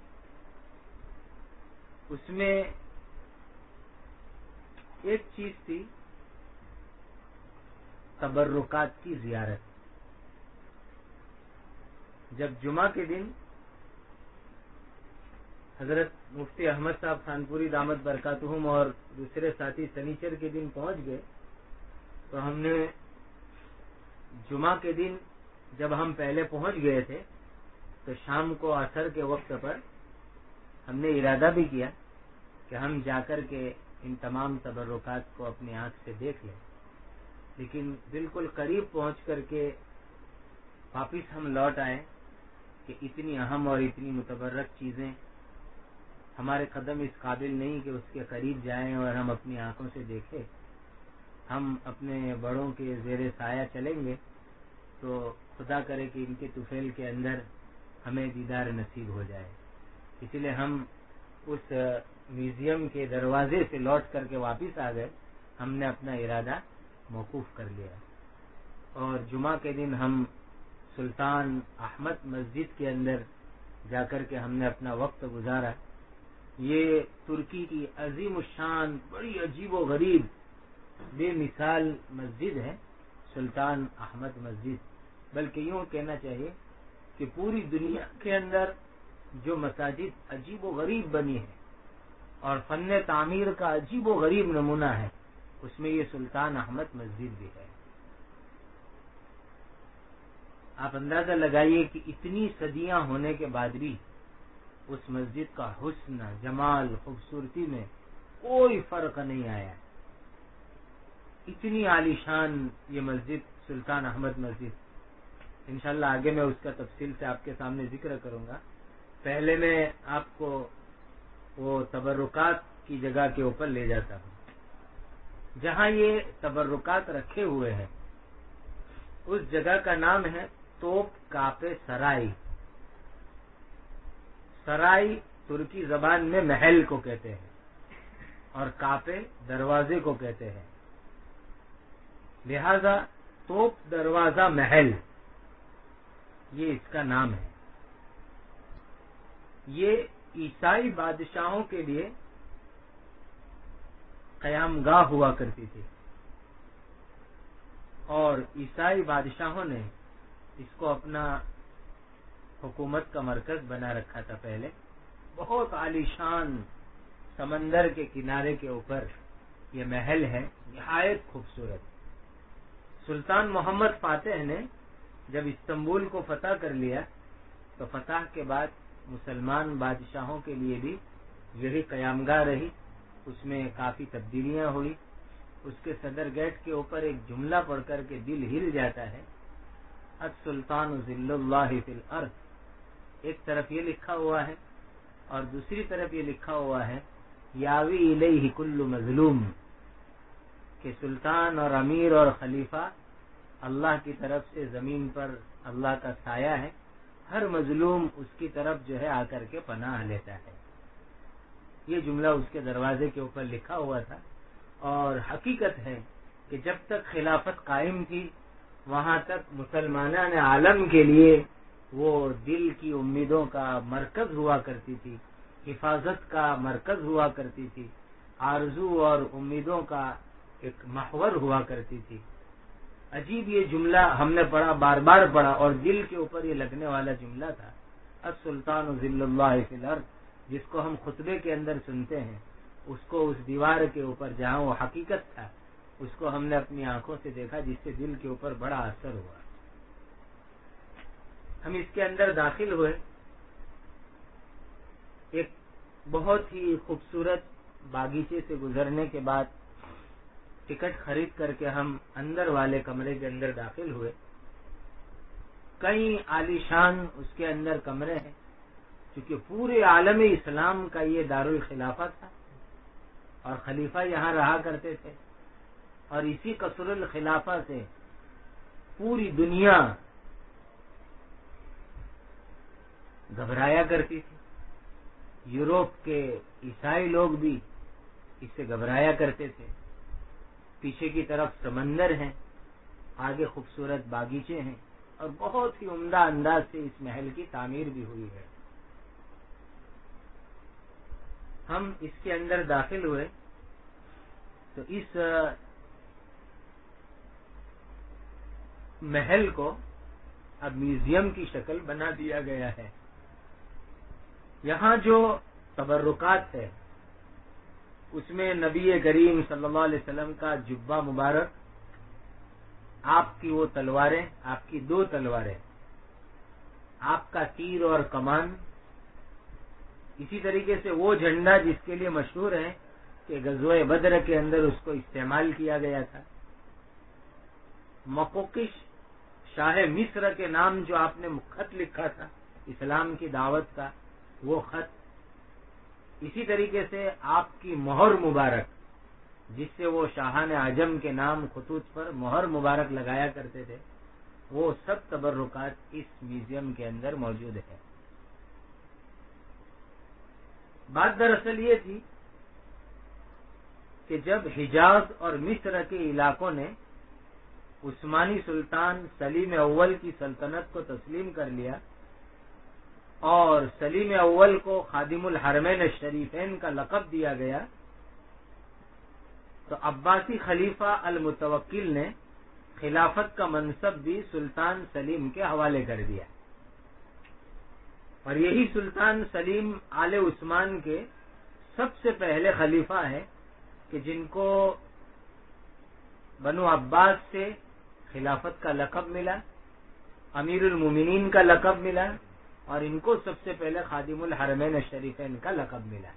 اس میں ایک چیز تھی تبرکات کی زیارت۔ جب جمعہ کے دن حضرت مفتی احمد صاحب خانپوری دامت برکاتہم اور دوسرے ساتھی سنیچر کے دن پہنچ گئے، تو ہم نے جمعہ کے دن جب ہم پہلے پہنچ گئے تھے تو شام کو عصر کے وقت پر ہم نے ارادہ بھی کیا کہ ہم جا کر کے ان تمام تبرکات کو اپنی آنکھ سے دیکھ لیں، لیکن بالکل قریب پہنچ کر کے واپس ہم لوٹ آئے کہ اتنی اہم اور اتنی متبرک چیزیں ہمارے قدم اس قابل نہیں کہ اس کے قریب جائیں اور ہم اپنی آنکھوں سے دیکھیں۔ ہم اپنے بڑوں کے زیر سایہ چلیں گے تو خدا کرے کہ ان کے طفیل کے اندر ہمیں دیدار نصیب ہو جائے۔ اس لیے ہم اس میوزیم کے دروازے سے لوٹ کر کے واپس آ گئے، ہم نے اپنا ارادہ موقوف کر لیا، اور جمعہ کے دن ہم سلطان احمد مسجد کے اندر جا کر کے ہم نے اپنا وقت گزارا۔ یہ ترکی کی عظیم الشان بڑی عجیب و غریب بے مثال مسجد ہے سلطان احمد مسجد، بلکہ یوں کہنا چاہیے کہ پوری دنیا کے اندر جو مساجد عجیب و غریب بنی ہے اور فن تعمیر کا عجیب و غریب نمونہ ہے، اس میں یہ سلطان احمد مسجد بھی ہے۔ آپ اندازہ لگائیے کہ اتنی صدیاں ہونے کے بعد بھی اس مسجد کا حسن، جمال، خوبصورتی میں کوئی فرق نہیں آیا۔ اتنی عالی شان یہ مسجد سلطان احمد مسجد، انشاءاللہ آگے میں اس کا تفصیل سے آپ کے سامنے ذکر کروں گا۔ پہلے میں آپ کو وہ تبرکات کی جگہ کے اوپر لے جاتا ہوں جہاں یہ تبرکات رکھے ہوئے ہیں۔ اس جگہ کا نام ہے توپ کاپے سرائی۔ سرائی ترکی زبان میں محل کو کہتے ہیں اور کاپے دروازے کو کہتے ہیں، لہذا توپ دروازہ محل یہ اس کا نام ہے۔ یہ عیسائی بادشاہوں کے لیے قیام گاہ ہوا کرتی تھی، اور عیسائی بادشاہوں نے اس کو اپنا حکومت کا مرکز بنا رکھا تھا۔ پہلے بہت عالی شان سمندر کے کنارے کے اوپر یہ محل ہے، نہایت خوبصورت۔ سلطان محمد فاتح نے جب استنبول کو فتح کر لیا تو فتح کے بعد مسلمان بادشاہوں کے لیے بھی یہی قیام گاہ رہی، اس میں کافی تبدیلیاں ہوئی۔ اس کے صدر گیٹ کے اوپر ایک جملہ پڑھ کر کے دل ہل جاتا ہے، السلطان ذل اللہ فی الارض۔ ایک طرف یہ لکھا ہوا ہے اور دوسری طرف یہ لکھا ہوا ہے یاوی الیہ کل مظلوم، کہ سلطان اور امیر اور خلیفہ اللہ کی طرف سے زمین پر اللہ کا سایہ ہے، ہر مظلوم اس کی طرف جو ہے آ کر کے پناہ لیتا ہے۔ یہ جملہ اس کے دروازے کے اوپر لکھا ہوا تھا، اور حقیقت ہے کہ جب تک خلافت قائم تھی وہاں تک مسلمانان عالم کے لیے وہ دل کی امیدوں کا مرکز ہوا کرتی تھی، حفاظت کا مرکز ہوا کرتی تھی، آرزو اور امیدوں کا ایک محور ہوا کرتی تھی۔ عجیب یہ جملہ ہم نے پڑھا، بار بار پڑھا، اور دل کے اوپر یہ لگنے والا جملہ تھا، السلطان ذل اللہ فی الارض، جس کو ہم خطبے کے اندر سنتے ہیں، اس کو اس دیوار کے اوپر جہاں وہ حقیقت تھا اس کو ہم نے اپنی آنکھوں سے دیکھا، جس سے دل کے اوپر بڑا اثر ہوا۔ ہم اس کے اندر داخل ہوئے، ایک بہت ہی خوبصورت باغیچے سے گزرنے کے بعد ٹکٹ خرید کر کے ہم اندر والے کمرے کے اندر داخل ہوئے۔ کئی عالی شان اس کے اندر کمرے ہیں، کیونکہ پورے عالم اسلام کا یہ دارالخلافہ تھا اور خلیفہ یہاں رہا کرتے تھے، اور اسی قصر الخلافہ سے پوری دنیا گھبرایا کرتی تھی۔ یوروپ کے عیسائی لوگ بھی اس سے گھبرایا کرتے تھے، پیچھے کی طرف سمندر ہیں، آگے خوبصورت باغیچے ہیں، اور بہت ہی عمدہ انداز سے اس محل کی تعمیر بھی ہوئی ہے۔ ہم اس کے اندر داخل ہوئے تو اس محل کو اب میوزیم کی شکل بنا دیا گیا ہے۔ یہاں جو تبرکات ہے اس میں نبی کریم صلی اللہ علیہ وسلم کا جبہ مبارک، آپ کی وہ تلواریں، آپ کی دو تلواریں، آپ کا تیر اور کمان، اسی طریقے سے وہ جھنڈا جس کے لیے مشہور ہے کہ غزوہ بدر کے اندر اس کو استعمال کیا گیا تھا، مقوقش شاہ مصر کے نام جو آپ نے خط لکھا تھا اسلام کی دعوت کا، وہ خط، اسی طریقے سے آپ کی مہر مبارک جس سے وہ شاہان عجم کے نام خطوط پر مہر مبارک لگایا کرتے تھے، وہ سب تبرکات اس میوزیم کے اندر موجود ہے۔ بات دراصل یہ تھی کہ جب حجاز اور مصر کے علاقوں نے عثمانی سلطان سلیم اول کی سلطنت کو تسلیم کر لیا اور سلیم اول کو خادم الحرمین الشریفین کا لقب دیا گیا، تو عباسی خلیفہ المتوکل نے خلافت کا منصب بھی سلطان سلیم کے حوالے کر دیا، اور یہی سلطان سلیم آل عثمان کے سب سے پہلے خلیفہ ہیں کہ جن کو بنو عباس سے خلافت کا لقب ملا، امیر المومنین کا لقب ملا، اور ان کو سب سے پہلے خادم الحرمین الشریفین کا لقب ملا۔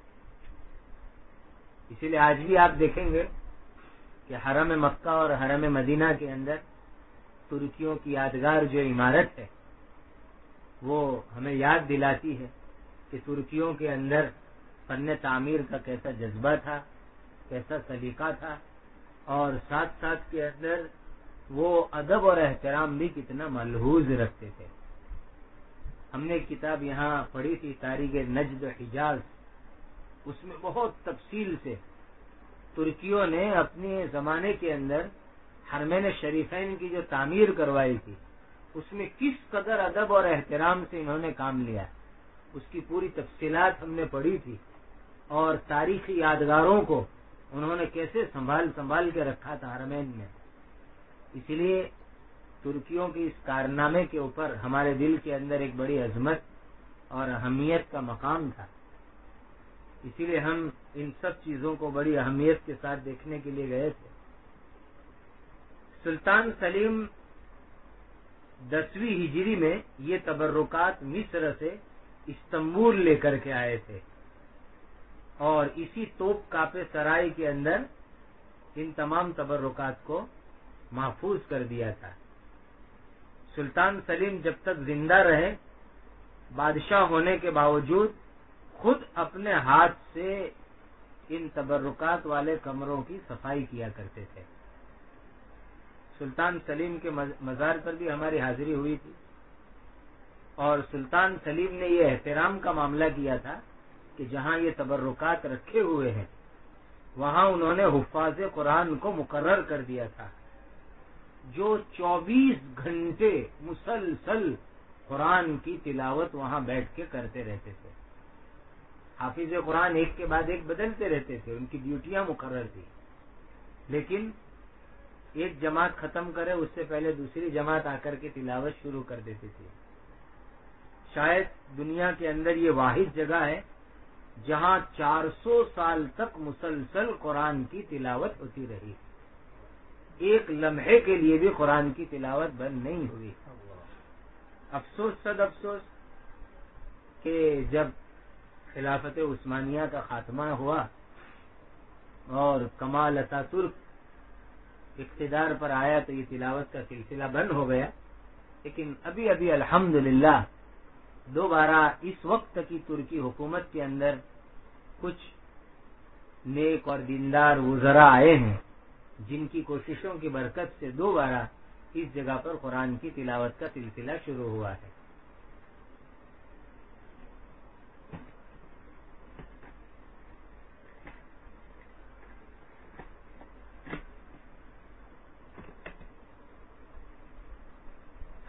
اسی لیے آج بھی آپ دیکھیں گے کہ حرم مکہ اور حرم مدینہ کے اندر ترکیوں کی یادگار جو عمارت ہے وہ ہمیں یاد دلاتی ہے کہ ترکیوں کے اندر فن تعمیر کا کیسا جذبہ تھا، کیسا سلیقہ تھا، اور ساتھ ساتھ کے اندر وہ ادب اور احترام بھی کتنا ملحوظ رکھتے تھے۔ ہم نے ایک کتاب یہاں پڑھی تھی تاریخ نجد حجاز، اس میں بہت تفصیل سے ترکیوں نے اپنے زمانے کے اندر حرمین شریفین کی جو تعمیر کروائی تھی اس میں کس قدر ادب اور احترام سے انہوں نے کام لیا، اس کی پوری تفصیلات ہم نے پڑھی تھی، اور تاریخی یادگاروں کو انہوں نے کیسے سنبھال سنبھال کے رکھا تھا حرمین میں۔ اسی لیے ترکیوں کی اس کارنامے کے اوپر ہمارے دل کے اندر ایک بڑی عظمت اور اہمیت کا مقام تھا، اسی لیے ہم ان سب چیزوں کو بڑی اہمیت کے ساتھ دیکھنے کے لیے گئے تھے۔ سلطان سلیم دسویں ہجری میں یہ تبرکات مصر سے استنبول لے کر کے آئے تھے، اور اسی توپ کاپے سرائے کے اندر ان تمام تبرکات کو محفوظ کر دیا تھا۔ سلطان سلیم جب تک زندہ رہے بادشاہ ہونے کے باوجود خود اپنے ہاتھ سے ان تبرکات والے کمروں کی صفائی کیا کرتے تھے۔ سلطان سلیم کے مزار پر بھی ہماری حاضری ہوئی تھی، اور سلطان سلیم نے یہ احترام کا معاملہ کیا تھا کہ جہاں یہ تبرکات رکھے ہوئے ہیں وہاں انہوں نے حفاظ قرآن کو مقرر کر دیا تھا جو چوبیس گھنٹے مسلسل قرآن کی تلاوت وہاں بیٹھ کے کرتے رہتے تھے۔ حافظ قرآن ایک کے بعد ایک بدلتے رہتے تھے، ان کی ڈیوٹیاں مقرر تھی، لیکن ایک جماعت ختم کرے اس سے پہلے دوسری جماعت آ کر کے تلاوت شروع کر دیتی تھی۔ شاید دنیا کے اندر یہ واحد جگہ ہے جہاں چار سو سال تک مسلسل قرآن کی تلاوت ہوتی رہی، ایک لمحے کے لیے بھی قرآن کی تلاوت بند نہیں ہوئی۔ افسوس صد افسوس کہ جب خلافت عثمانیہ کا خاتمہ ہوا اور کمال اتاترک اقتدار پر آیا تو یہ تلاوت کا سلسلہ بند ہو گیا، لیکن ابھی ابھی الحمدللہ دوبارہ اس وقت کی ترکی حکومت کے اندر کچھ نیک اور دیندار وزراء آئے ہیں جن کی کوششوں کی برکت سے دوبارہ اس جگہ پر قرآن کی تلاوت کا سلسلہ شروع ہوا ہے۔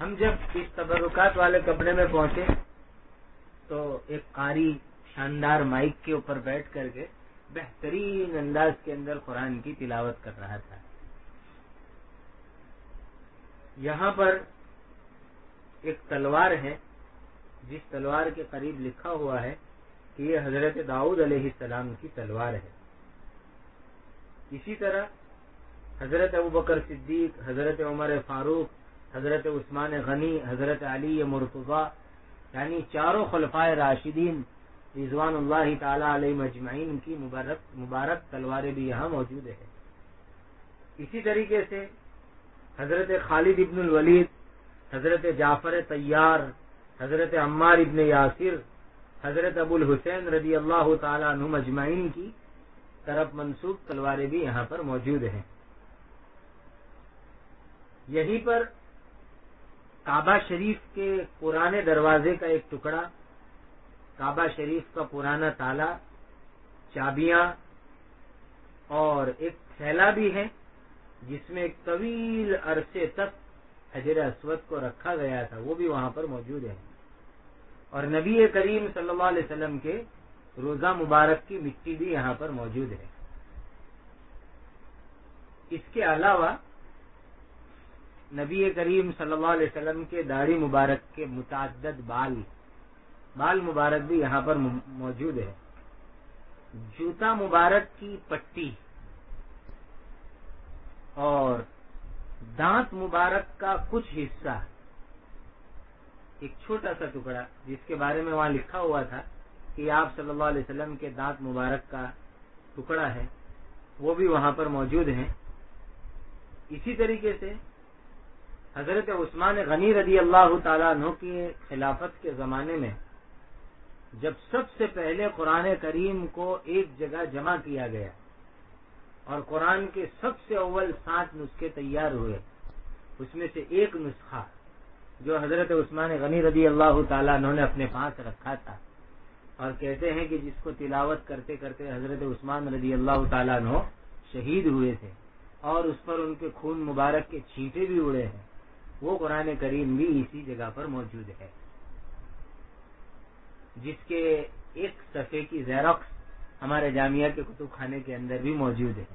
ہم جب اس تبرکات والے کمرے میں پہنچے تو ایک قاری شاندار مائک کے اوپر بیٹھ کر کے بہترین انداز کے اندر قرآن کی تلاوت کر رہا تھا. یہاں پر ایک تلوار ہے جس تلوار کے قریب لکھا ہوا ہے کہ یہ حضرت داؤد علیہ السلام کی تلوار ہے. اسی طرح حضرت ابوبکر صدیق، حضرت عمر فاروق، حضرت عثمان غنی، حضرت علی مرتضی، یعنی چاروں خلفائے راشدین رضوان اللہ تعالی علیہ مجمعین کی مبارک مبارک تلواریں بھی یہاں موجود ہیں. اسی طریقے سے حضرت خالد ابن الولید، حضرت جعفر طیار، حضرت عمار ابن یاسر، حضرت ابو الحسین رضی اللہ تعالی عنہ مجمعین کی طرف منسوب تلواریں بھی یہاں پر موجود ہیں. یہیں پر کعبہ شریف کے پرانے دروازے کا ایک ٹکڑا، کعبہ شریف کا پرانا تالا، چابیاں اور ایک تھیلا بھی ہے جس میں ایک طویل عرصے تک حجر اسود کو رکھا گیا تھا، وہ بھی وہاں پر موجود ہے. اور نبی کریم صلی اللہ علیہ وسلم کے روزہ مبارک کی مٹی بھی یہاں پر موجود ہے. اس کے علاوہ نبی کریم صلی اللہ علیہ وسلم کے داڑھی مبارک کے متعدد بال بال مبارک بھی یہاں پر موجود ہے. جوتا مبارک کی پٹی اور دانت مبارک کا کچھ حصہ، ایک چھوٹا سا ٹکڑا جس کے بارے میں وہاں لکھا ہوا تھا کہ آپ صلی اللہ علیہ وسلم کے دانت مبارک کا ٹکڑا ہے، وہ بھی وہاں پر موجود ہیں. اسی طریقے سے حضرت عثمان غنی رضی اللہ تعالیٰ عنہ کی خلافت کے زمانے میں جب سب سے پہلے قرآن کریم کو ایک جگہ جمع کیا گیا اور قرآن کے سب سے اول سات نسخے تیار ہوئے، اس میں سے ایک نسخہ جو حضرت عثمان غنی رضی اللہ تعالیٰ عنہ نے اپنے پاس رکھا تھا، اور کہتے ہیں کہ جس کو تلاوت کرتے کرتے حضرت عثمان رضی اللہ تعالیٰ عنہ شہید ہوئے تھے اور اس پر ان کے خون مبارک کے چھینٹے بھی اڑے ہیں، وہ قرآن کریم بھی اسی جگہ پر موجود ہے، جس کے ایک صفحے کی زیروکس ہمارے جامعہ کے کتب خانے کے اندر بھی موجود ہے.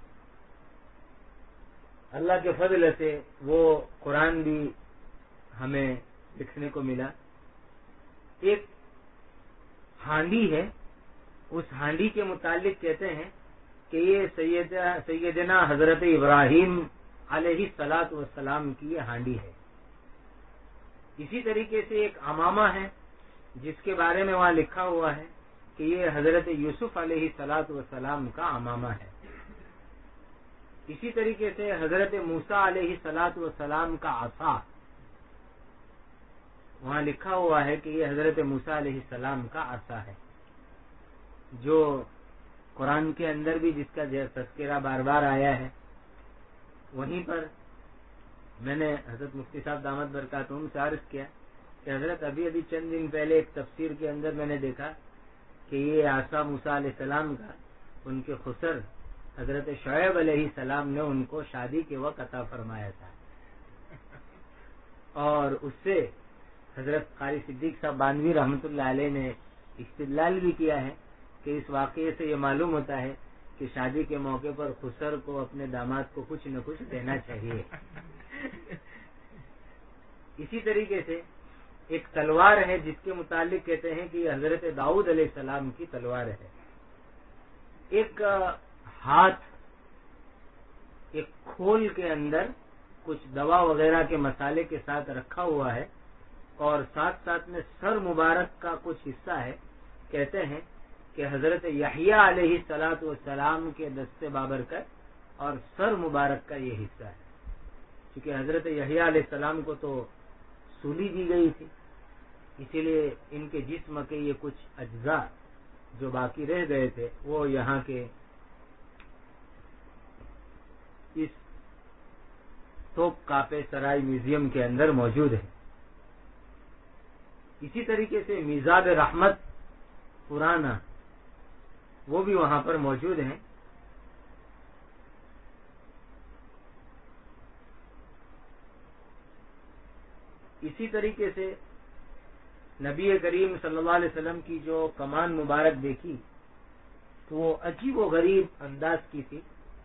اللہ کے فضل سے وہ قرآن بھی ہمیں لکھنے کو ملا. ایک ہانڈی ہے، اس ہانڈی کے متعلق کہتے ہیں کہ یہ سید سیدنا حضرت ابراہیم علیہ الصلاۃ والسلام کی یہ ہانڈی ہے. اسی طریقے سے ایک امامہ ہے جس کے بارے میں وہاں لکھا ہوا ہے کہ یہ حضرت یوسف علیہ الصلاۃ والسلام کا امامہ ہے. اسی طریقے سے حضرت موسیٰ علیہ الصلاۃ والسلام کا عصا، وہاں لکھا ہوا ہے کہ یہ حضرت موسیٰ علیہ السلام کا عصا ہے، جو قرآن کے اندر بھی جس کا تذکرہ بار بار آیا ہے. وہیں پر میں نے حضرت مفتی صاحب دامت برکاتہم سے عرض کیا کہ حضرت ابھی ابھی چند دن پہلے ایک تفسیر کے اندر میں نے دیکھا کہ یہ عصا موسیٰ علیہ السلام کا ان کے خسر حضرت شعیب علیہ السلام نے ان کو شادی کے وقت عطا فرمایا تھا، اور اس سے حضرت قاری صدیق صاحب بانوی رحمۃ اللہ علیہ نے استدلال بھی کیا ہے کہ اس واقعے سے یہ معلوم ہوتا ہے کہ شادی کے موقع پر خسر کو اپنے داماد کو کچھ نہ کچھ دینا چاہیے. اسی طریقے سے ایک تلوار ہے جس کے متعلق کہتے ہیں کہ یہ حضرت داؤد علیہ السلام کی تلوار ہے. ایک ہاتھ ایک کھول کے اندر کچھ دوا وغیرہ کے مسالے کے ساتھ رکھا ہوا ہے، اور ساتھ ساتھ میں سر مبارک کا کچھ حصہ ہے. کہتے ہیں کہ حضرت یحییٰ علیہ الصلاۃ والسلام کے دست بابرکت اور سر مبارک کا یہ حصہ ہے، کیونکہ حضرت یحییٰ علیہ السلام کو تو سولی دی گئی تھی، اسی لیے ان کے جسم کے یہ کچھ اجزاء جو باقی رہ گئے تھے وہ یہاں کے اس توپ کاپے سرائی میوزیم کے اندر موجود ہے. اسی طریقے سے میزاب رحمت پرانا وہ بھی وہاں پر موجود ہیں. اسی طریقے سے نبی کریم صلی اللہ علیہ وسلم کی جو کمان مبارک دیکھی تو وہ عجیب و غریب انداز کی تھی.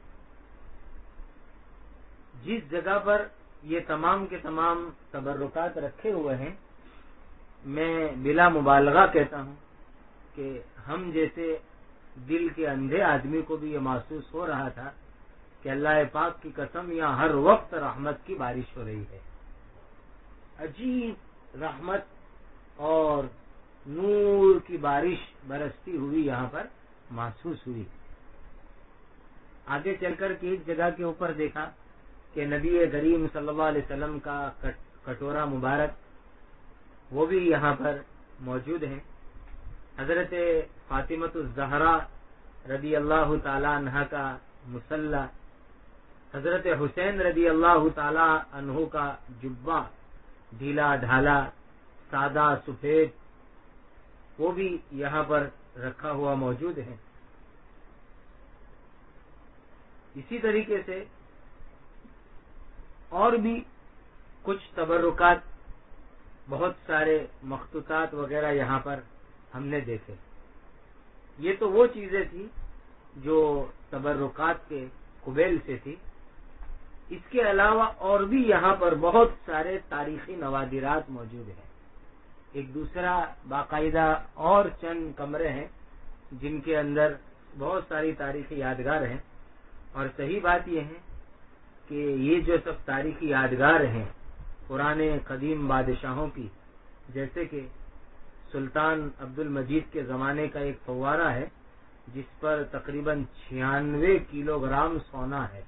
جس جگہ پر یہ تمام کے تمام تبرکات رکھے ہوئے ہیں، میں بلا مبالغہ کہتا ہوں کہ ہم جیسے دل کے اندھے آدمی کو بھی یہ محسوس ہو رہا تھا کہ اللہ پاک کی قسم یہاں ہر وقت رحمت کی بارش ہو رہی ہے. عجیب رحمت اور نور کی بارش برستی ہوئی یہاں پر محسوس ہوئی. آگے چل کر کے ایک جگہ کے اوپر دیکھا کہ نبی کریم صلی اللہ علیہ وسلم کا کٹورا مبارک وہ بھی یہاں پر موجود ہے. حضرت فاطمۃ الزہرا رضی اللہ تعالی عنہا کا مصلی، حضرت حسین رضی اللہ تعالی عنہ کا جبہ ڈھیلا ڈھالا سادہ سفید وہ بھی یہاں پر رکھا ہوا موجود ہے. اسی طریقے سے اور بھی کچھ تبرکات، بہت سارے مخطوطات وغیرہ یہاں پر ہم نے دیکھے. یہ تو وہ چیزیں تھی جو تبرکات کے قبیل سے تھی. اس کے علاوہ اور بھی یہاں پر بہت سارے تاریخی نوادرات موجود ہیں. ایک دوسرا باقاعدہ اور چند کمرے ہیں جن کے اندر بہت ساری تاریخی یادگار ہیں. اور صحیح بات یہ ہے کہ یہ جو سب تاریخی یادگار ہیں پرانے قدیم بادشاہوں کی، جیسے کہ سلطان عبد المجید کے زمانے کا ایک فوارہ ہے جس پر تقریباً چھیانوے کلو گرام سونا ہے.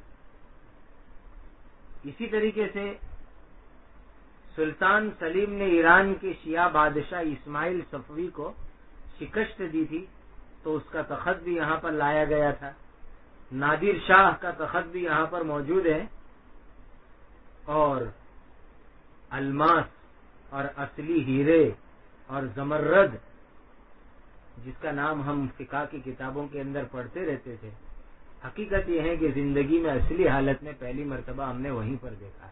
اسی طریقے سے سلطان سلیم نے ایران کے شیعہ بادشاہ اسماعیل صفوی کو شکست دی تھی تو اس کا تخت بھی یہاں پر لایا گیا تھا. نادر شاہ کا تخت بھی یہاں پر موجود ہے. اور الماس اور اصلی ہیرے اور زمرد جس کا نام ہم فقہ کی کتابوں کے اندر پڑھتے رہتے تھے، حقیقت یہ ہے کہ زندگی میں اصلی حالت میں پہلی مرتبہ ہم نے وہیں پر دیکھا.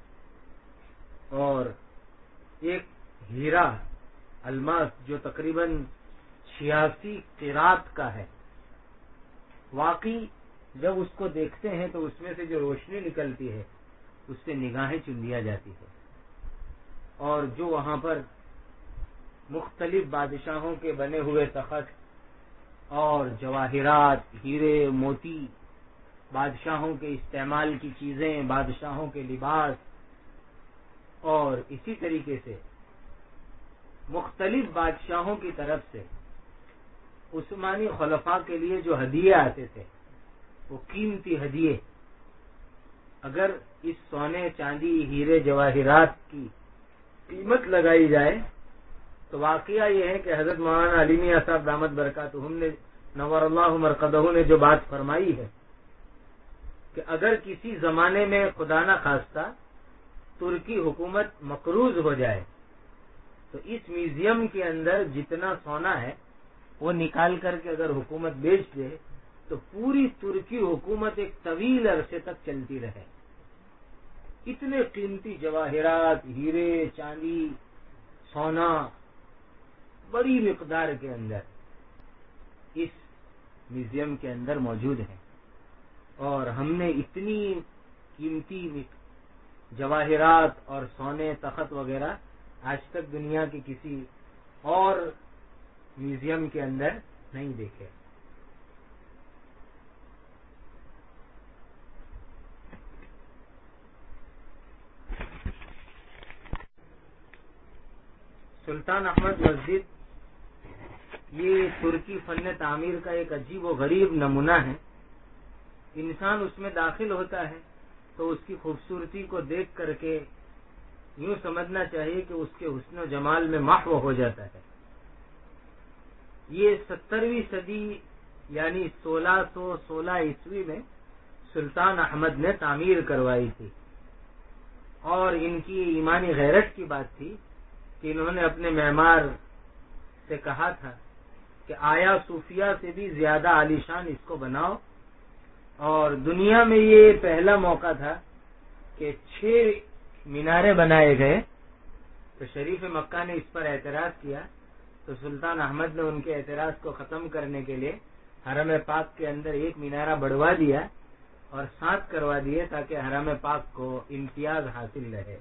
اور ایک ہیرا الماس جو تقریباً چھیاسی قیرات کا ہے، واقعی جب اس کو دیکھتے ہیں تو اس میں سے جو روشنی نکلتی ہے اس سے نگاہیں چن لیا جاتی ہے. اور جو وہاں پر مختلف بادشاہوں کے بنے ہوئے تخت اور جواہرات، ہیرے موتی، بادشاہوں کے استعمال کی چیزیں، بادشاہوں کے لباس، اور اسی طریقے سے مختلف بادشاہوں کی طرف سے عثمانی خلفاء کے لیے جو ہدیے آتے تھے وہ قیمتی ہدیے، اگر اس سونے چاندی ہیرے جواہرات کی قیمت لگائی جائے تو واقعہ یہ ہے کہ حضرت مولانا علی میاں صاحب دامت برکاتہم نے نور اللہ مرقدہ نے جو بات فرمائی ہے کہ اگر کسی زمانے میں خدا نہ خواستہ ترکی حکومت مقروض ہو جائے تو اس میوزیم کے اندر جتنا سونا ہے وہ نکال کر کے اگر حکومت بیچ دے تو پوری ترکی حکومت ایک طویل عرصے تک چلتی رہے. اتنے قیمتی جواہرات، ہیرے چاندی، سونا بڑی مقدار کے اندر اس میوزیم کے اندر موجود ہے. اور ہم نے اتنی قیمتی جواہرات اور سونے تخت وغیرہ آج تک دنیا کے کسی اور میوزیم کے اندر نہیں دیکھے. سلطان احمد مسجد یہ ترکی فن تعمیر کا ایک عجیب و غریب نمونہ ہے. انسان اس میں داخل ہوتا ہے تو اس کی خوبصورتی کو دیکھ کر کے یوں سمجھنا چاہیے کہ اس کے حسن و جمال میں محو ہو جاتا ہے. یہ سترویں صدی یعنی سولہ سو سولہ عیسوی میں سلطان احمد نے تعمیر کروائی تھی. اور ان کی ایمانی غیرت کی بات تھی کہ انہوں نے اپنے معمار سے کہا تھا کہ آیا صوفیہ سے بھی زیادہ عالیشان اس کو بناؤ. اور دنیا میں یہ پہلا موقع تھا کہ چھ مینارے بنائے گئے تو شریف مکہ نے اس پر اعتراض کیا تو سلطان احمد نے ان کے اعتراض کو ختم کرنے کے لیے حرم پاک کے اندر ایک مینارہ بڑھوا دیا اور سات کروا دیے تاکہ حرم پاک کو امتیاز حاصل رہے۔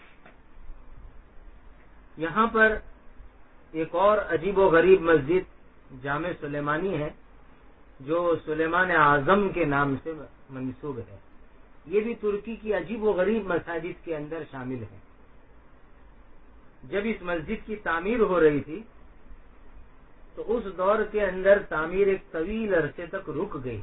یہاں پر ایک اور عجیب و غریب مسجد جامع سلیمانی ہے جو سلیمان اعظم کے نام سے منسوب ہے۔ یہ بھی ترکی کی عجیب و غریب مساجد کے اندر شامل ہے۔ جب اس مسجد کی تعمیر ہو رہی تھی تو اس دور کے اندر تعمیر ایک طویل عرصے تک رک گئی،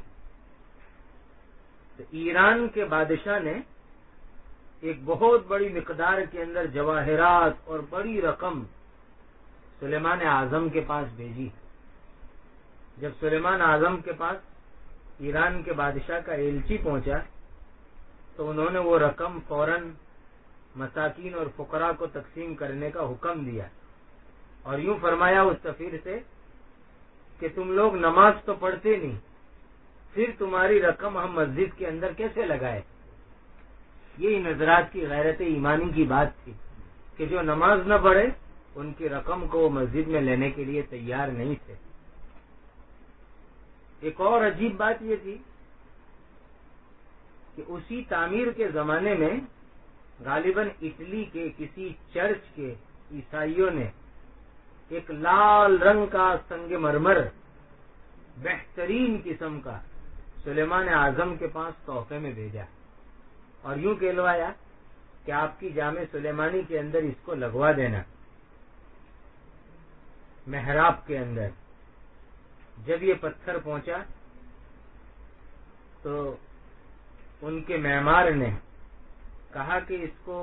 تو ایران کے بادشاہ نے ایک بہت بڑی مقدار کے اندر جواہرات اور بڑی رقم سلیمان اعظم کے پاس بھیجی۔ جب سلیمان اعظم کے پاس ایران کے بادشاہ کا ایلچی پہنچا تو انہوں نے وہ رقم فوراً مساکین اور فقراء کو تقسیم کرنے کا حکم دیا اور یوں فرمایا اس سفیر سے کہ تم لوگ نماز تو پڑھتے نہیں، پھر تمہاری رقم ہم مسجد کے اندر کیسے لگائے؟ یہ نظرات کی غیرت ایمانی کی بات تھی کہ جو نماز نہ پڑھے ان کی رقم کو وہ مسجد میں لینے کے لیے تیار نہیں تھے۔ ایک اور عجیب بات یہ تھی کہ اسی تعمیر کے زمانے میں غالباً اٹلی کے کسی چرچ کے عیسائیوں نے ایک لال رنگ کا سنگ مرمر بہترین قسم کا سلیمان اعظم کے پاس تحفے میں بھیجا اور یوں کہلوایا کہ آپ کی جامع سلیمانی کے اندر اس کو لگوا دینا محراب کے اندر۔ جب یہ پتھر پہنچا تو ان کے معمار نے کہا کہ اس کو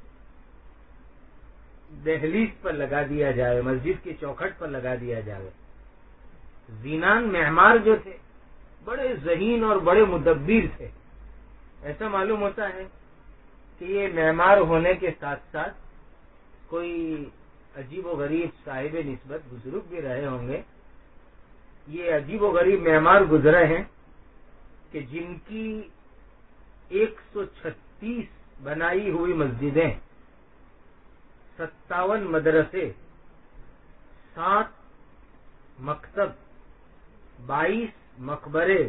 دہلیز پر لگا دیا جائے، مسجد کی چوکھٹ پر لگا دیا جائے۔ زینان معمار جو تھے بڑے ذہین اور بڑے مدبر تھے۔ ایسا معلوم ہوتا ہے کہ یہ معمار ہونے کے ساتھ ساتھ کوئی عجیب و غریب صاحب نسبت بزرگ بھی رہے ہوں گے۔ یہ عجیب و غریب معمار گزرے ہیں کہ جن کی ایک سو چھتیس بنائی ہوئی مسجدیں، ستاون مدرسے، سات مکتب، بائیس مقبرے،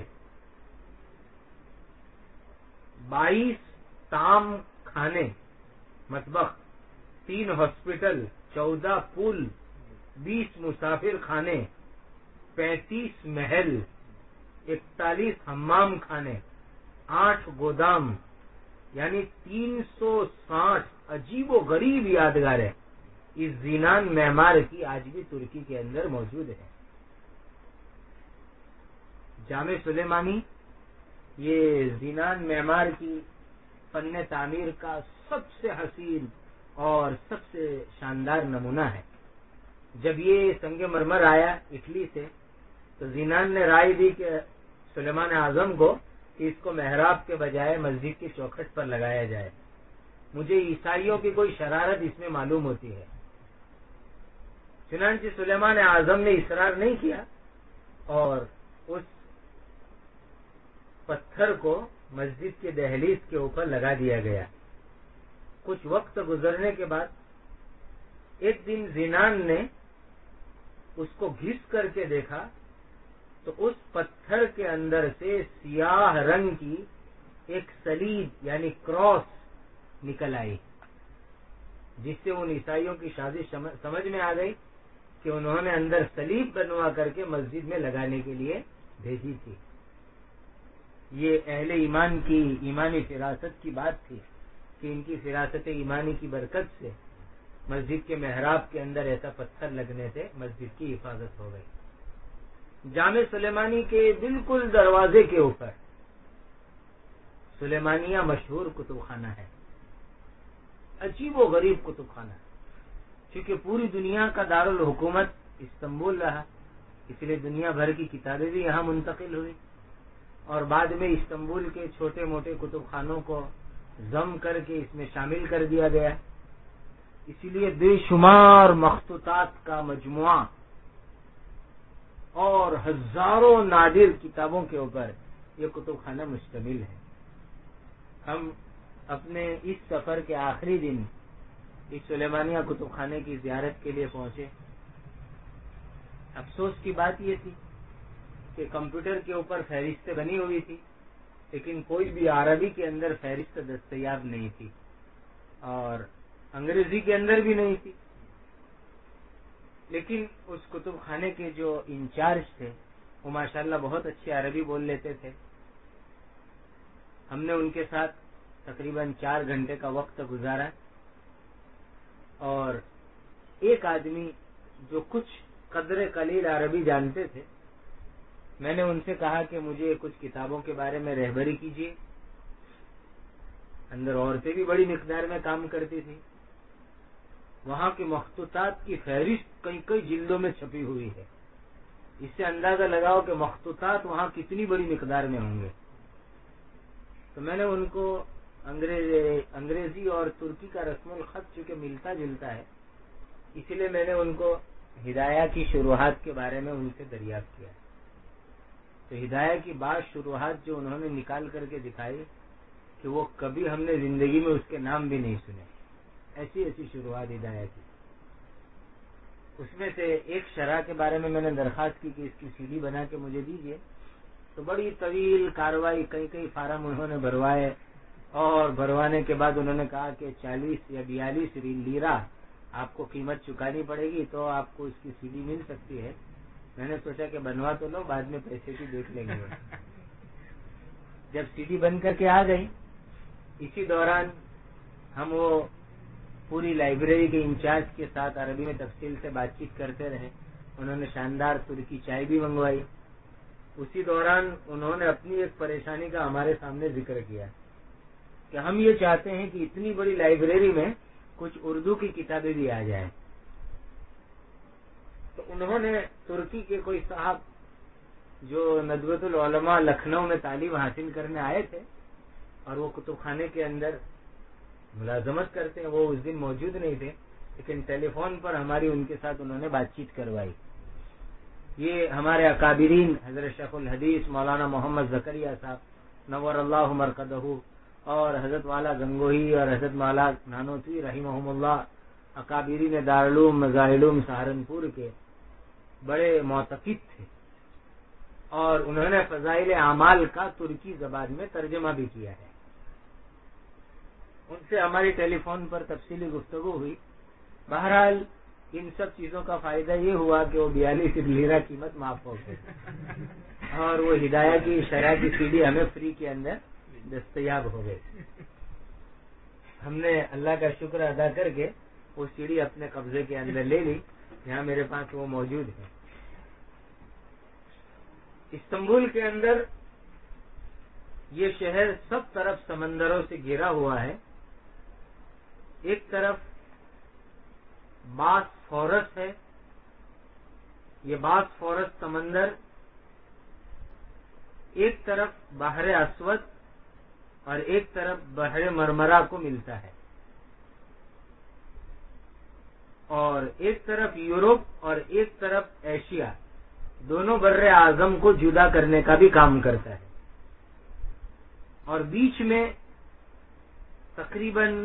بائیس طعام خانے مطبخ، تین ہاسپٹل، چودہ پل، بیس مسافر خانے، پینتیس محل، اکتالیس حمام خانے، آٹھ گودام، یعنی تین سو ساٹھ عجیب و غریب یادگاریں اس زینان معمار کی آج بھی ترکی کے اندر موجود ہے۔ جامع سلیمانی یہ زینان معمار کی فن تعمیر کا سب سے حسین اور سب سے شاندار نمونہ ہے۔ جب یہ سنگ مرمر آیا اٹلی سے تو زینان نے رائے دی کہ سلیمان اعظم کو کہ اس کو محراب کے بجائے مسجد کی چوکھٹ پر لگایا جائے۔ مجھے عیسائیوں کی کوئی شرارت اس میں معلوم ہوتی ہے۔ چنانچہ سلیمان اعظم نے اصرار نہیں کیا اور اس پتھر کو مسجد کے دہلیز کے اوپر لگا دیا گیا۔ کچھ وقت گزرنے کے بعد ایک دن زینان نے اس کو گھس کر کے دیکھا تو اس پتھر کے اندر سے سیاہ رنگ کی ایک صلیب یعنی کراس نکل آئی، جس سے ان عیسائیوں کی سازش سمجھ میں آ گئی کہ انہوں نے اندر صلیب بنوا کر کے مسجد میں لگانے کے لیے بھیجی تھی۔ یہ اہل ایمان کی ایمانی فراست کی بات تھی کہ ان کی فراست ایمانی کی برکت سے مسجد کے محراب کے اندر ایسا پتھر لگنے سے مسجد کی حفاظت ہو گئی۔ جامع سلیمانی کے بالکل دروازے کے اوپر سلیمانیہ مشہور کتب خانہ ہے، عجیب و غریب کتب خانہ، چونکہ پوری دنیا کا دارالحکومت استنبول رہا اس لیے دنیا بھر کی کتابیں بھی یہاں منتقل ہوئی اور بعد میں استنبول کے چھوٹے موٹے کتب خانوں کو ضم کر کے اس میں شامل کر دیا گیا، اسی لیے بے شمار مخطوطات کا مجموعہ اور ہزاروں نادر کتابوں کے اوپر یہ کتب خانہ مشتمل ہے۔ ہم اپنے اس سفر کے آخری دن اس سلیمانیہ کتب خانے کی زیارت کے لیے پہنچے. افسوس کی بات یہ تھی کہ کمپیوٹر کے اوپر فہرستیں بنی ہوئی تھی، لیکن کوئی بھی عربی کے اندر فہرست دستیاب نہیں تھی اور انگریزی کے اندر بھی نہیں تھی. لیکن اس کتب خانے کے جو انچارج تھے وہ ماشاءاللہ بہت اچھی عربی بول لیتے تھے. ہم نے ان کے ساتھ تقریباً چار گھنٹے کا وقت گزارا اور ایک آدمی جو کچھ قدر قلیل عربی جانتے تھے، میں نے ان سے کہا کہ مجھے کچھ کتابوں کے بارے میں رہبری کیجیے. اندر عورتیں بھی بڑی مقدار میں کام کرتی تھی. وہاں کی مخطوطات کی فہرست کئی کئی جلدوں میں چھپی ہوئی ہے. اس سے اندازہ لگاؤ کہ مخطوطات وہاں کتنی بڑی مقدار میں ہوں گے. تو میں نے ان کو انگریزی اور ترکی کا رسم الخط چونکہ ملتا جلتا ہے، اسی لیے میں نے ان کو ہدایہ کی شروحات کے بارے میں ان سے دریافت کیا. تو ہدایہ کی بعض شروحات جو انہوں نے نکال کر کے دکھائی کہ وہ کبھی ہم نے زندگی میں اس کے نام بھی نہیں سنے. ایسی ایسی شروحات ہدایہ کی. اس میں سے ایک شرح کے بارے میں میں نے درخواست کی کہ اس کی سی ڈی بنا کے مجھے دیجیے. تو بڑی طویل کاروائی، کئی کئی فارم انہوں نے بھروائے اور بھروانے کے بعد انہوں نے کہا کہ چالیس یا بیالیس لیرہ آپ کو قیمت چکانی پڑے گی تو آپ کو اس کی سی ڈی مل سکتی ہے. میں نے سوچا کہ بنوا تو لو، بعد میں پیسے کی دیکھ لیں گے. جب سی ڈی بن کر کے آ گئی، اسی دوران ہم وہ پوری لائبریری کے انچارج کے ساتھ عربی میں تفصیل سے بات چیت کرتے رہے. انہوں نے شاندار ترکی چائے بھی منگوائی. اسی دوران انہوں نے اپنی ایک پریشانی کا ہمارے سامنے ذکر کیا کہ ہم یہ چاہتے ہیں کہ اتنی بڑی لائبریری میں کچھ اردو کی کتابیں بھی آ جائیں. تو انہوں نے ترکی کے کوئی صاحب جو ندوۃ العلماء لکھنؤ میں تعلیم حاصل کرنے آئے تھے اور وہ کتب خانے کے اندر ملازمت کرتے ہیں، وہ اس دن موجود نہیں تھے، لیکن ٹیلی فون پر ہماری ان کے ساتھ انہوں نے بات چیت کروائی. یہ ہمارے اکابرین حضرت شیخ الحدیث مولانا محمد زکریا صاحب نور اللہ مرقدہ اور حضرت والا گنگوہی اور حضرت مولا نانوتوی رحمہم اللہ، اکابرین دارالعلوم مظاہرعلوم سہارنپور کے بڑے معتقد تھے اور انہوں نے فضائل اعمال کا ترکی زبان میں ترجمہ بھی کیا ہے. ان سے ہماری ٹیلی فون پر تفصیلی گفتگو ہوئی. بہرحال ان سب چیزوں کا فائدہ یہ ہوا کہ وہ بیالیس لیرہ قیمت معاف ہو گئی اور وہ ہدایہ کی شرح کی سی ڈی ہمیں فری کے اندر دستیاب ہو گئی. ہم نے اللہ کا شکر ادا کر کے وہ سی ڈی اپنے قبضے کے اندر لے لی. یہاں میرے پاس وہ موجود ہے. استنبول کے اندر یہ شہر سب طرف سمندروں سے گھرا ہوا ہے. ایک طرف باسفورس ہے. یہ باسفورس سمندر ایک طرف بحر اسود اور ایک طرف بحر مرمرا کو ملتا ہے اور ایک طرف یورپ اور ایک طرف ایشیا، دونوں بر اعظم کو جدا کرنے کا بھی کام کرتا ہے. اور بیچ میں تقریباً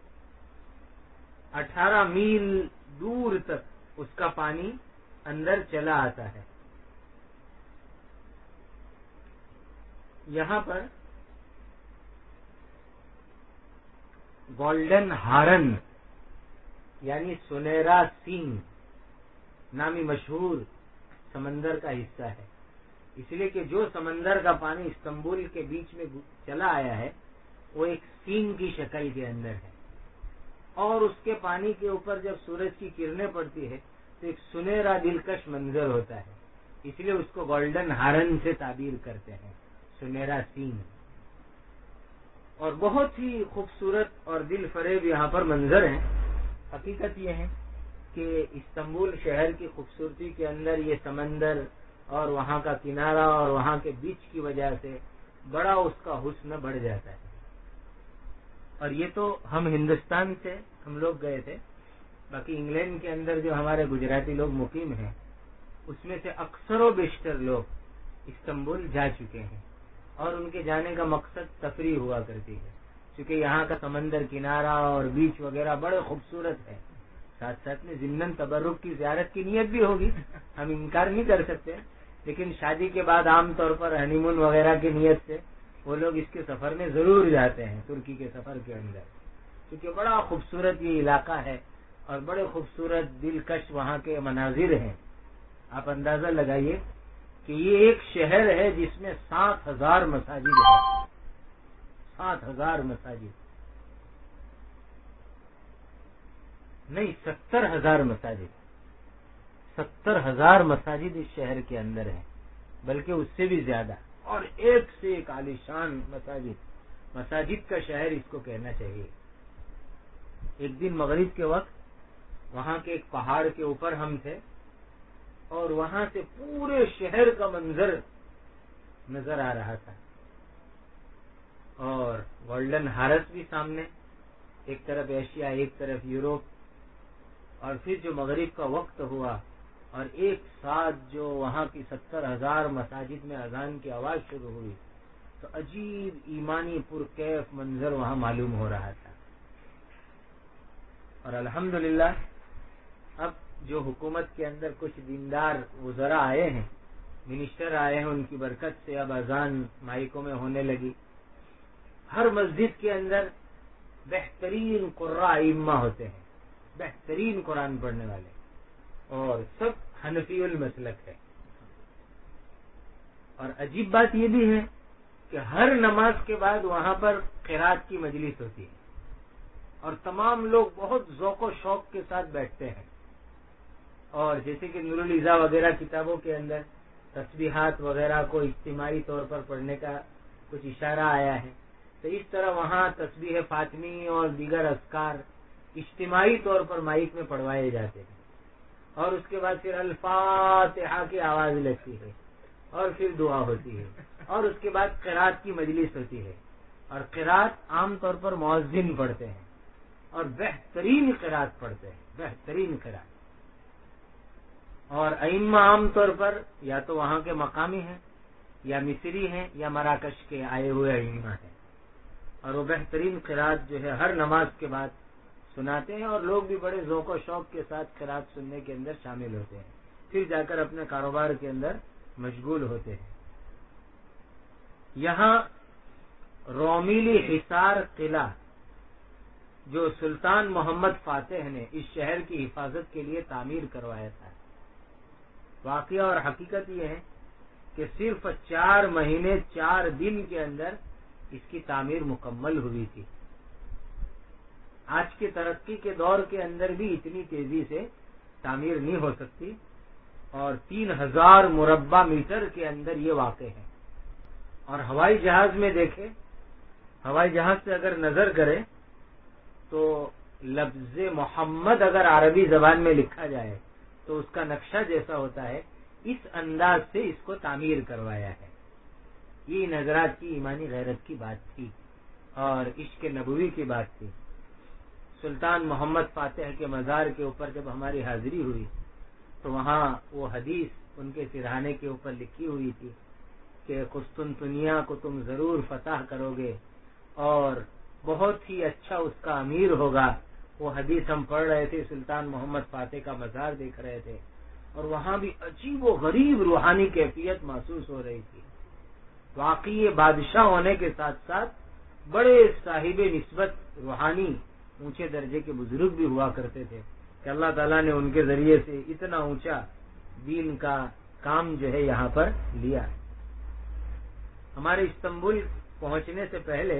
اٹھارہ میل دور تک اس کا پانی اندر چلا آتا ہے. یہاں پر گولڈن ہارن یعنی سنہرا سینگ نامی مشہور سمندر کا حصہ ہے. اس لیے کہ جو سمندر کا پانی استنبول کے بیچ میں چلا آیا ہے وہ ایک سینگ کی شکل کے اندر ہے اور اس کے پانی کے اوپر جب سورج کی کرنیں پڑتی ہے تو ایک سنہرا دلکش منظر ہوتا ہے. اس لیے اس کو گولڈن ہارن سے تعبیر کرتے ہیں، سنہرا سینگ. اور بہت ہی خوبصورت اور دل فریب یہاں پر منظر ہیں. حقیقت یہ ہے کہ استنبول شہر کی خوبصورتی کے اندر یہ سمندر اور وہاں کا کنارہ اور وہاں کے بیچ کی وجہ سے بڑا اس کا حسن بڑھ جاتا ہے. اور یہ تو ہم ہندوستان سے ہم لوگ گئے تھے. باقی انگلینڈ کے اندر جو ہمارے گجراتی لوگ مقیم ہیں اس میں سے اکثر و بیشتر لوگ استنبول جا چکے ہیں اور ان کے جانے کا مقصد تفریح ہوا کرتی ہے. چونکہ یہاں کا سمندر کنارہ اور بیچ وغیرہ بڑے خوبصورت ہے، ساتھ ساتھ میں ضمن تبرک کی زیارت کی نیت بھی ہوگی، ہم انکار نہیں کر سکتے، لیکن شادی کے بعد عام طور پر ہنی مون وغیرہ کی نیت سے وہ لوگ اس کے سفر میں ضرور جاتے ہیں، ترکی کے سفر کے اندر، کیونکہ بڑا خوبصورت یہ علاقہ ہے اور بڑے خوبصورت دلکش وہاں کے مناظر ہیں۔ آپ اندازہ لگائیے کہ یہ ایک شہر ہے جس میں سات ہزار مساجد ہیں، سات ہزار مساجد نہیں ستر ہزار مساجد، ستر ہزار مساجد اس شہر کے اندر ہیں، بلکہ اس سے بھی زیادہ، اور ایک سے ایک عالیشان مساجد، مساجد کا شہر اس کو کہنا چاہیے۔ ایک دن مغرب کے وقت وہاں کے ایک پہاڑ کے اوپر ہم تھے اور وہاں سے پورے شہر کا منظر نظر آ رہا تھا، اور گولڈن ہارس بھی سامنے، ایک طرف ایشیا ایک طرف یوروپ، اور پھر جو مغرب کا وقت ہوا اور ایک ساتھ جو وہاں کی ستر ہزار مساجد میں اذان کی آواز شروع ہوئی تو عجیب ایمانی پرکیف منظر وہاں معلوم ہو رہا تھا۔ اور الحمدللہ اب جو حکومت کے اندر کچھ دیندار وزراء آئے ہیں، منسٹر آئے ہیں، ان کی برکت سے اب اذان مائکوں میں ہونے لگی۔ ہر مسجد کے اندر بہترین قراء ائمہ ہوتے ہیں، بہترین قرآن پڑھنے والے، اور سب حنفی المسلک ہے۔ اور عجیب بات یہ بھی ہے کہ ہر نماز کے بعد وہاں پر قرات کی مجلس ہوتی ہے اور تمام لوگ بہت ذوق و شوق کے ساتھ بیٹھتے ہیں، اور جیسے کہ نور العزا وغیرہ کتابوں کے اندر تسبیحات وغیرہ کو اجتماعی طور پر پڑھنے کا کچھ اشارہ آیا ہے، تو اس طرح وہاں تسبیح فاطمی اور دیگر اذکار اجتماعی طور پر مائک میں پڑھوائے جاتے ہیں، اور اس کے بعد پھر الفاتحہ کی آواز لگتی ہے اور پھر دعا ہوتی ہے، اور اس کے بعد قرات کی مجلس ہوتی ہے، اور قرات عام طور پر مؤذن پڑھتے ہیں اور بہترین قرات پڑھتے ہیں، بہترین قرات۔ اور ائمہ عام طور پر یا تو وہاں کے مقامی ہیں یا مصری ہیں یا مراکش کے آئے ہوئے ائمہ ہیں، اور وہ بہترین قرات جو ہے ہر نماز کے بعد سناتے ہیں، اور لوگ بھی بڑے ذوق و شوق کے ساتھ قرات سننے کے اندر شامل ہوتے ہیں، پھر جا کر اپنے کاروبار کے اندر مشغول ہوتے ہیں۔ یہاں رومیلی حصار قلعہ جو سلطان محمد فاتح نے اس شہر کی حفاظت کے لیے تعمیر کروایا تھا، واقعہ اور حقیقت یہ ہے کہ صرف چار مہینے چار دن کے اندر اس کی تعمیر مکمل ہوئی تھی۔ آج کے ترقی کے دور کے اندر بھی اتنی تیزی سے تعمیر نہیں ہو سکتی، اور تین ہزار مربع میٹر کے اندر یہ واقع ہے۔ اور ہوائی جہاز میں دیکھیں، ہوائی جہاز سے اگر نظر کرے تو لفظ محمد اگر عربی زبان میں لکھا جائے تو اس کا نقشہ جیسا ہوتا ہے، اس انداز سے اس کو تعمیر کروایا ہے۔ یہ نظرات کی ایمانی غیرت کی بات تھی اور عشق نبوی کی بات تھی۔ سلطان محمد فاتح کے مزار کے اوپر جب ہماری حاضری ہوئی تو وہاں وہ حدیث ان کے سرہانے کے اوپر لکھی ہوئی تھی کہ قسطنطنیہ کو تم ضرور فتح کرو گے اور بہت ہی اچھا اس کا امیر ہوگا۔ وہ حدیث ہم پڑھ رہے تھے، سلطان محمد فاتح کا مزار دیکھ رہے تھے، اور وہاں بھی عجیب و غریب روحانی کیفیت محسوس ہو رہی تھی۔ واقعی بادشاہ ہونے کے ساتھ ساتھ بڑے صاحب نسبت روحانی اونچے درجے کے بزرگ بھی ہوا کرتے تھے کہ اللہ تعالیٰ نے ان کے ذریعے سے اتنا اونچا دین کا کام جو ہے یہاں پر لیا۔ ہمارے استنبول پہنچنے سے پہلے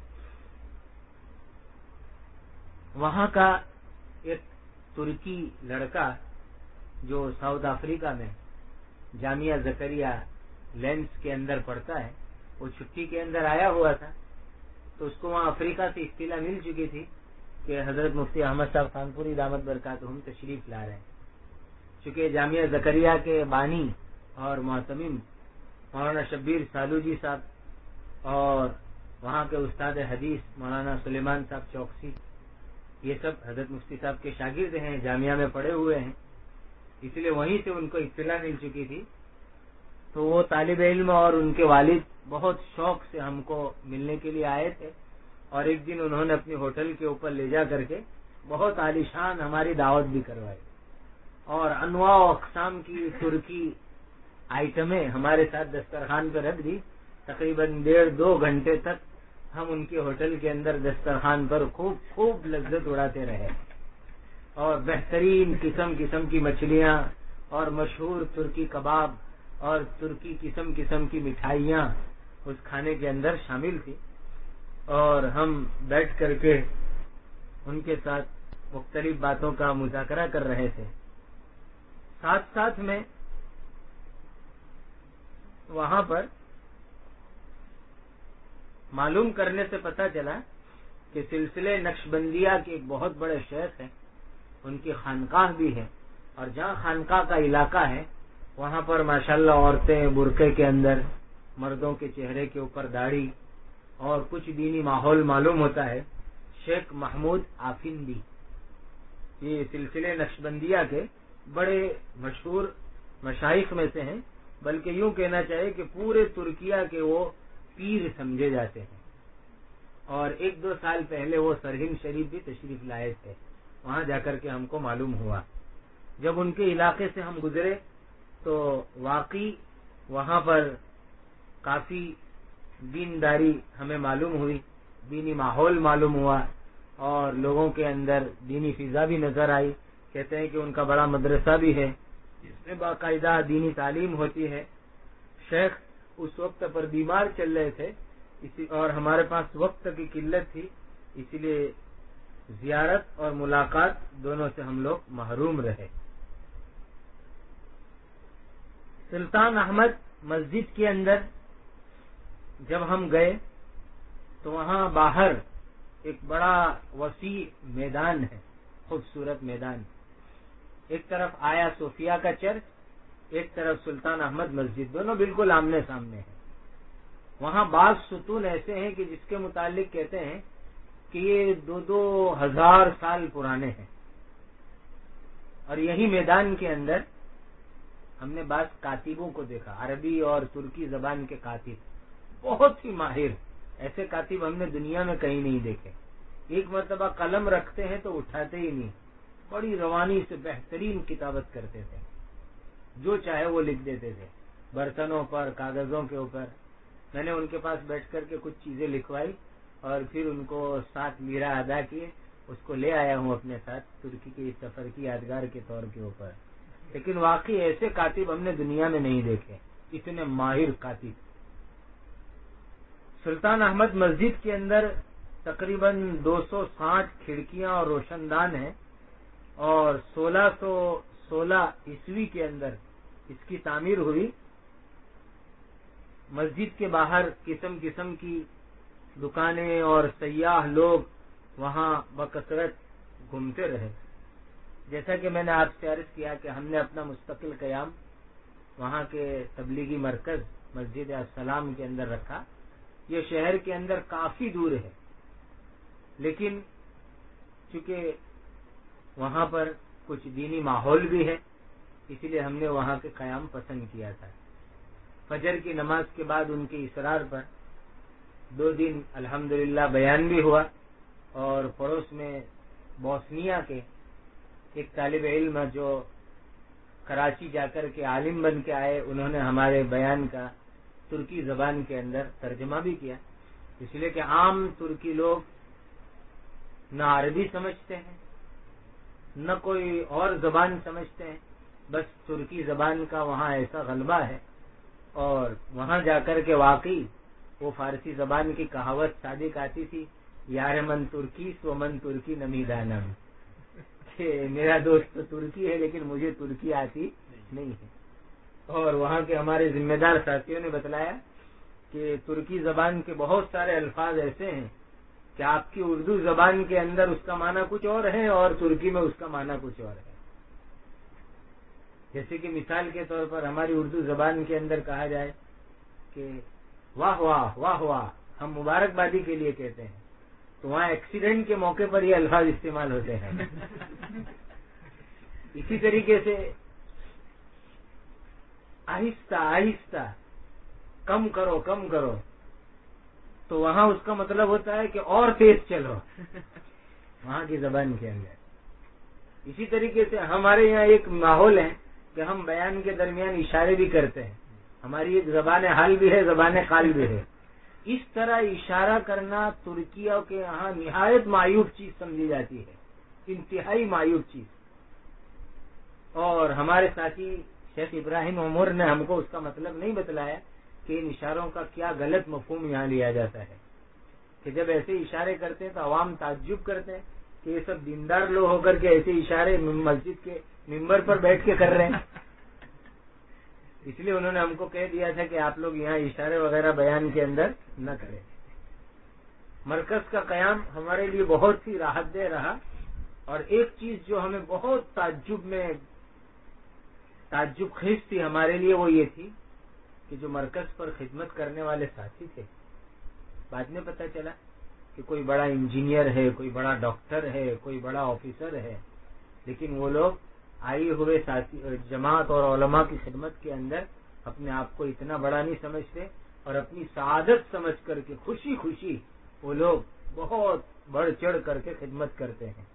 وہاں کا ایک ترکی لڑکا جو ساؤتھ افریقہ میں جامعہ زکریا لینس کے اندر پڑھتا ہے، وہ چھٹی کے اندر آیا ہوا تھا، تو اس کو وہاں افریقہ سے اطلاع مل چکی تھی کہ حضرت مفتی احمد صاحب خانپوری دامت برکاتہم تشریف لا رہے ہیں۔ چونکہ جامعہ زکریا کے بانی اور معتمم مولانا شبیر سالوجی صاحب اور وہاں کے استاد حدیث مولانا سلیمان صاحب چوکسی، یہ سب حضرت مفتی صاحب کے شاگرد ہیں، جامعہ میں پڑھے ہوئے ہیں، اس لیے وہیں سے ان کو اطلاع مل چکی تھی۔ تو وہ طالب علم اور ان کے والد بہت شوق سے ہم کو ملنے کے لیے آئے تھے، اور ایک دن انہوں نے اپنی ہوٹل کے اوپر لے جا کر کے بہت عالیشان ہماری دعوت بھی کروائی اور انواع و اقسام کی ترکی آئٹمیں ہمارے ساتھ دسترخوان پہ رکھ دی. تقریباً ڈیڑھ دو گھنٹے تک ہم ان کے ہوٹل کے اندر دسترخوان پر خوب خوب لذت اڑاتے رہے اور بہترین قسم قسم کی مچھلیاں اور مشہور ترکی کباب اور ترکی قسم قسم کی مٹھائیاں اس کھانے کے اندر شامل تھی اور ہم بیٹھ کر کے ان کے ساتھ مختلف باتوں کا مذاکرہ کر رہے تھے. ساتھ ساتھ میں وہاں پر معلوم کرنے سے پتا چلا کہ سلسلے نقشبندیہ کے ایک بہت بڑے شیخ ہیں, ان کی خانقاہ بھی ہے اور جہاں خانقاہ کا علاقہ ہے وہاں پر ماشاءاللہ عورتیں برقعے کے اندر, مردوں کے چہرے کے اوپر داڑھی اور کچھ دینی ماحول معلوم ہوتا ہے. شیخ محمود آفندی یہ سلسلے نقشبندیہ کے بڑے مشہور مشائخ میں سے ہیں, بلکہ یوں کہنا چاہیے کہ پورے ترکیہ کے وہ پیر سمجھے جاتے ہیں. اور ایک دو سال پہلے وہ سرہند شریف بھی تشریف لائے تھے, وہاں جا کر کے ہم کو معلوم ہوا. جب ان کے علاقے سے ہم گزرے تو واقعی وہاں پر کافی دینداری ہمیں معلوم ہوئی, دینی ماحول معلوم ہوا اور لوگوں کے اندر دینی فضا بھی نظر آئی. کہتے ہیں کہ ان کا بڑا مدرسہ بھی ہے جس میں باقاعدہ دینی تعلیم ہوتی ہے. شیخ اس وقت پر بیمار چل رہے تھے اسی اور ہمارے پاس وقت کی قلت تھی, اسی لیے زیارت اور ملاقات دونوں سے ہم لوگ محروم رہے. سلطان احمد مسجد کے اندر جب ہم گئے تو وہاں باہر ایک بڑا وسیع میدان ہے, خوبصورت میدان. ایک طرف آیا صوفیہ کا چرچ, ایک طرف سلطان احمد مسجد, دونوں بالکل آمنے سامنے ہیں. وہاں بعض ستون ایسے ہیں کہ جس کے متعلق کہتے ہیں کہ یہ دو دو ہزار سال پرانے ہیں. اور یہی میدان کے اندر ہم نے بعض کاتبوں کو دیکھا, عربی اور ترکی زبان کے کاتب, بہت ہی ماہر. ایسے کاتب ہم نے دنیا میں کہیں نہیں دیکھے. ایک مرتبہ قلم رکھتے ہیں تو اٹھاتے ہی نہیں, بڑی روانی سے بہترین کتابت کرتے تھے, جو چاہے وہ لکھ دیتے تھے برتنوں پر, کاغذوں کے اوپر. میں نے ان کے پاس بیٹھ کر کے کچھ چیزیں لکھوائی اور پھر ان کو ساتھ میرا ادا کیے, اس کو لے آیا ہوں اپنے ساتھ ترکی کے اس سفر کی یادگار کے طور کے اوپر. لیکن واقعی ایسے کاتب ہم نے دنیا میں نہیں دیکھے, اتنے ماہر کاتب. سلطان احمد مسجد کے اندر تقریباً دو سو ساٹھ کھڑکیاں اور روشن دان ہیں اور سولہ سو سولہ عیسوی کے اندر اس کی تعمیر ہوئی. مسجد کے باہر قسم قسم کی دکانیں اور سیاح لوگ وہاں بکثرت گھومتے رہے. جیسا کہ میں نے آپ سے عرض کیا کہ ہم نے اپنا مستقل قیام وہاں کے تبلیغی مرکز مسجد السلام کے اندر رکھا. یہ شہر کے اندر کافی دور ہے, لیکن چونکہ وہاں پر کچھ دینی ماحول بھی ہے اسی لیے ہم نے وہاں کے قیام پسند کیا تھا. فجر کی نماز کے بعد ان کے اصرار پر دو دن الحمدللہ بیان بھی ہوا اور پڑوس میں بوسنیا کے ایک طالب علم جو کراچی جا کر کے عالم بن کے آئے, انہوں نے ہمارے بیان کا ترکی زبان کے اندر ترجمہ بھی کیا. اس لیے کہ عام ترکی لوگ نہ عربی سمجھتے ہیں نہ کوئی اور زبان سمجھتے ہیں, بس ترکی زبان کا وہاں ایسا غلبہ ہے. اور وہاں جا کر کے واقعی وہ فارسی زبان کی کہاوت صادق آتی تھی, یار من ترکی سو من ترکی نمیدانم, کہ میرا دوست تو ترکی ہے لیکن مجھے ترکی آتی نہیں ہے. اور وہاں کے ہمارے ذمہ دار ساتھیوں نے بتلایا کہ ترکی زبان کے بہت سارے الفاظ ایسے ہیں کہ آپ کی اردو زبان کے اندر اس کا معنی کچھ اور ہے اور ترکی میں اس کا معنی کچھ اور ہے. جیسے کہ مثال کے طور پر ہماری اردو زبان کے اندر کہا جائے کہ واہ واہ واہ واہ, ہم مبارکبادی کے لیے کہتے ہیں, تو وہاں ایکسیڈنٹ کے موقع پر یہ الفاظ استعمال ہوتے ہیں. اسی طریقے سے آہستہ آہستہ, کم کرو کم کرو, تو وہاں اس کا مطلب ہوتا ہے کہ اور تیز چلو وہاں کی زبان کے اندر. اسی طریقے سے ہمارے یہاں ایک ماحول ہے کہ ہم بیان کے درمیان اشارے بھی کرتے ہیں. ہماری ایک زبان حال بھی ہے, زبان قال بھی ہے. اس طرح اشارہ کرنا ترکیوں کے یہاں نہایت معیوب چیز سمجھی جاتی ہے, انتہائی معیوب چیز. اور ہمارے ساتھی شیخ ابراہیم عمر نے ہم کو اس کا مطلب نہیں بتلایا کہ ان اشاروں کا کیا غلط مفہوم یہاں لیا جاتا ہے, کہ جب ایسے اشارے کرتے ہیں تو عوام تعجب کرتے ہیں کہ یہ سب دیندار لوگ ہو کر کے ایسے اشارے مسجد کے ممبر پر بیٹھ کے کر رہے ہیں. اس لیے انہوں نے ہم کو کہہ دیا تھا کہ آپ لوگ یہاں اشارے وغیرہ بیان کے اندر نہ کریں. مرکز کا قیام ہمارے لیے بہت ہی راحت دہ رہا. اور ایک چیز جو ہمیں بہت تعجب میں تعجب خیز تھی ہمارے لیے, وہ یہ تھی کہ جو مرکز پر خدمت کرنے والے ساتھی تھے, بعد میں پتہ چلا کہ کوئی بڑا انجینئر ہے, کوئی بڑا ڈاکٹر ہے, کوئی بڑا آفیسر ہے, لیکن وہ لوگ آئی ہوئے ساتھی جماعت اور علماء کی خدمت کے اندر اپنے آپ کو اتنا بڑا نہیں سمجھتے, اور اپنی سعادت سمجھ کر کے خوشی خوشی وہ لوگ بہت بڑھ چڑھ کر کے خدمت کرتے ہیں.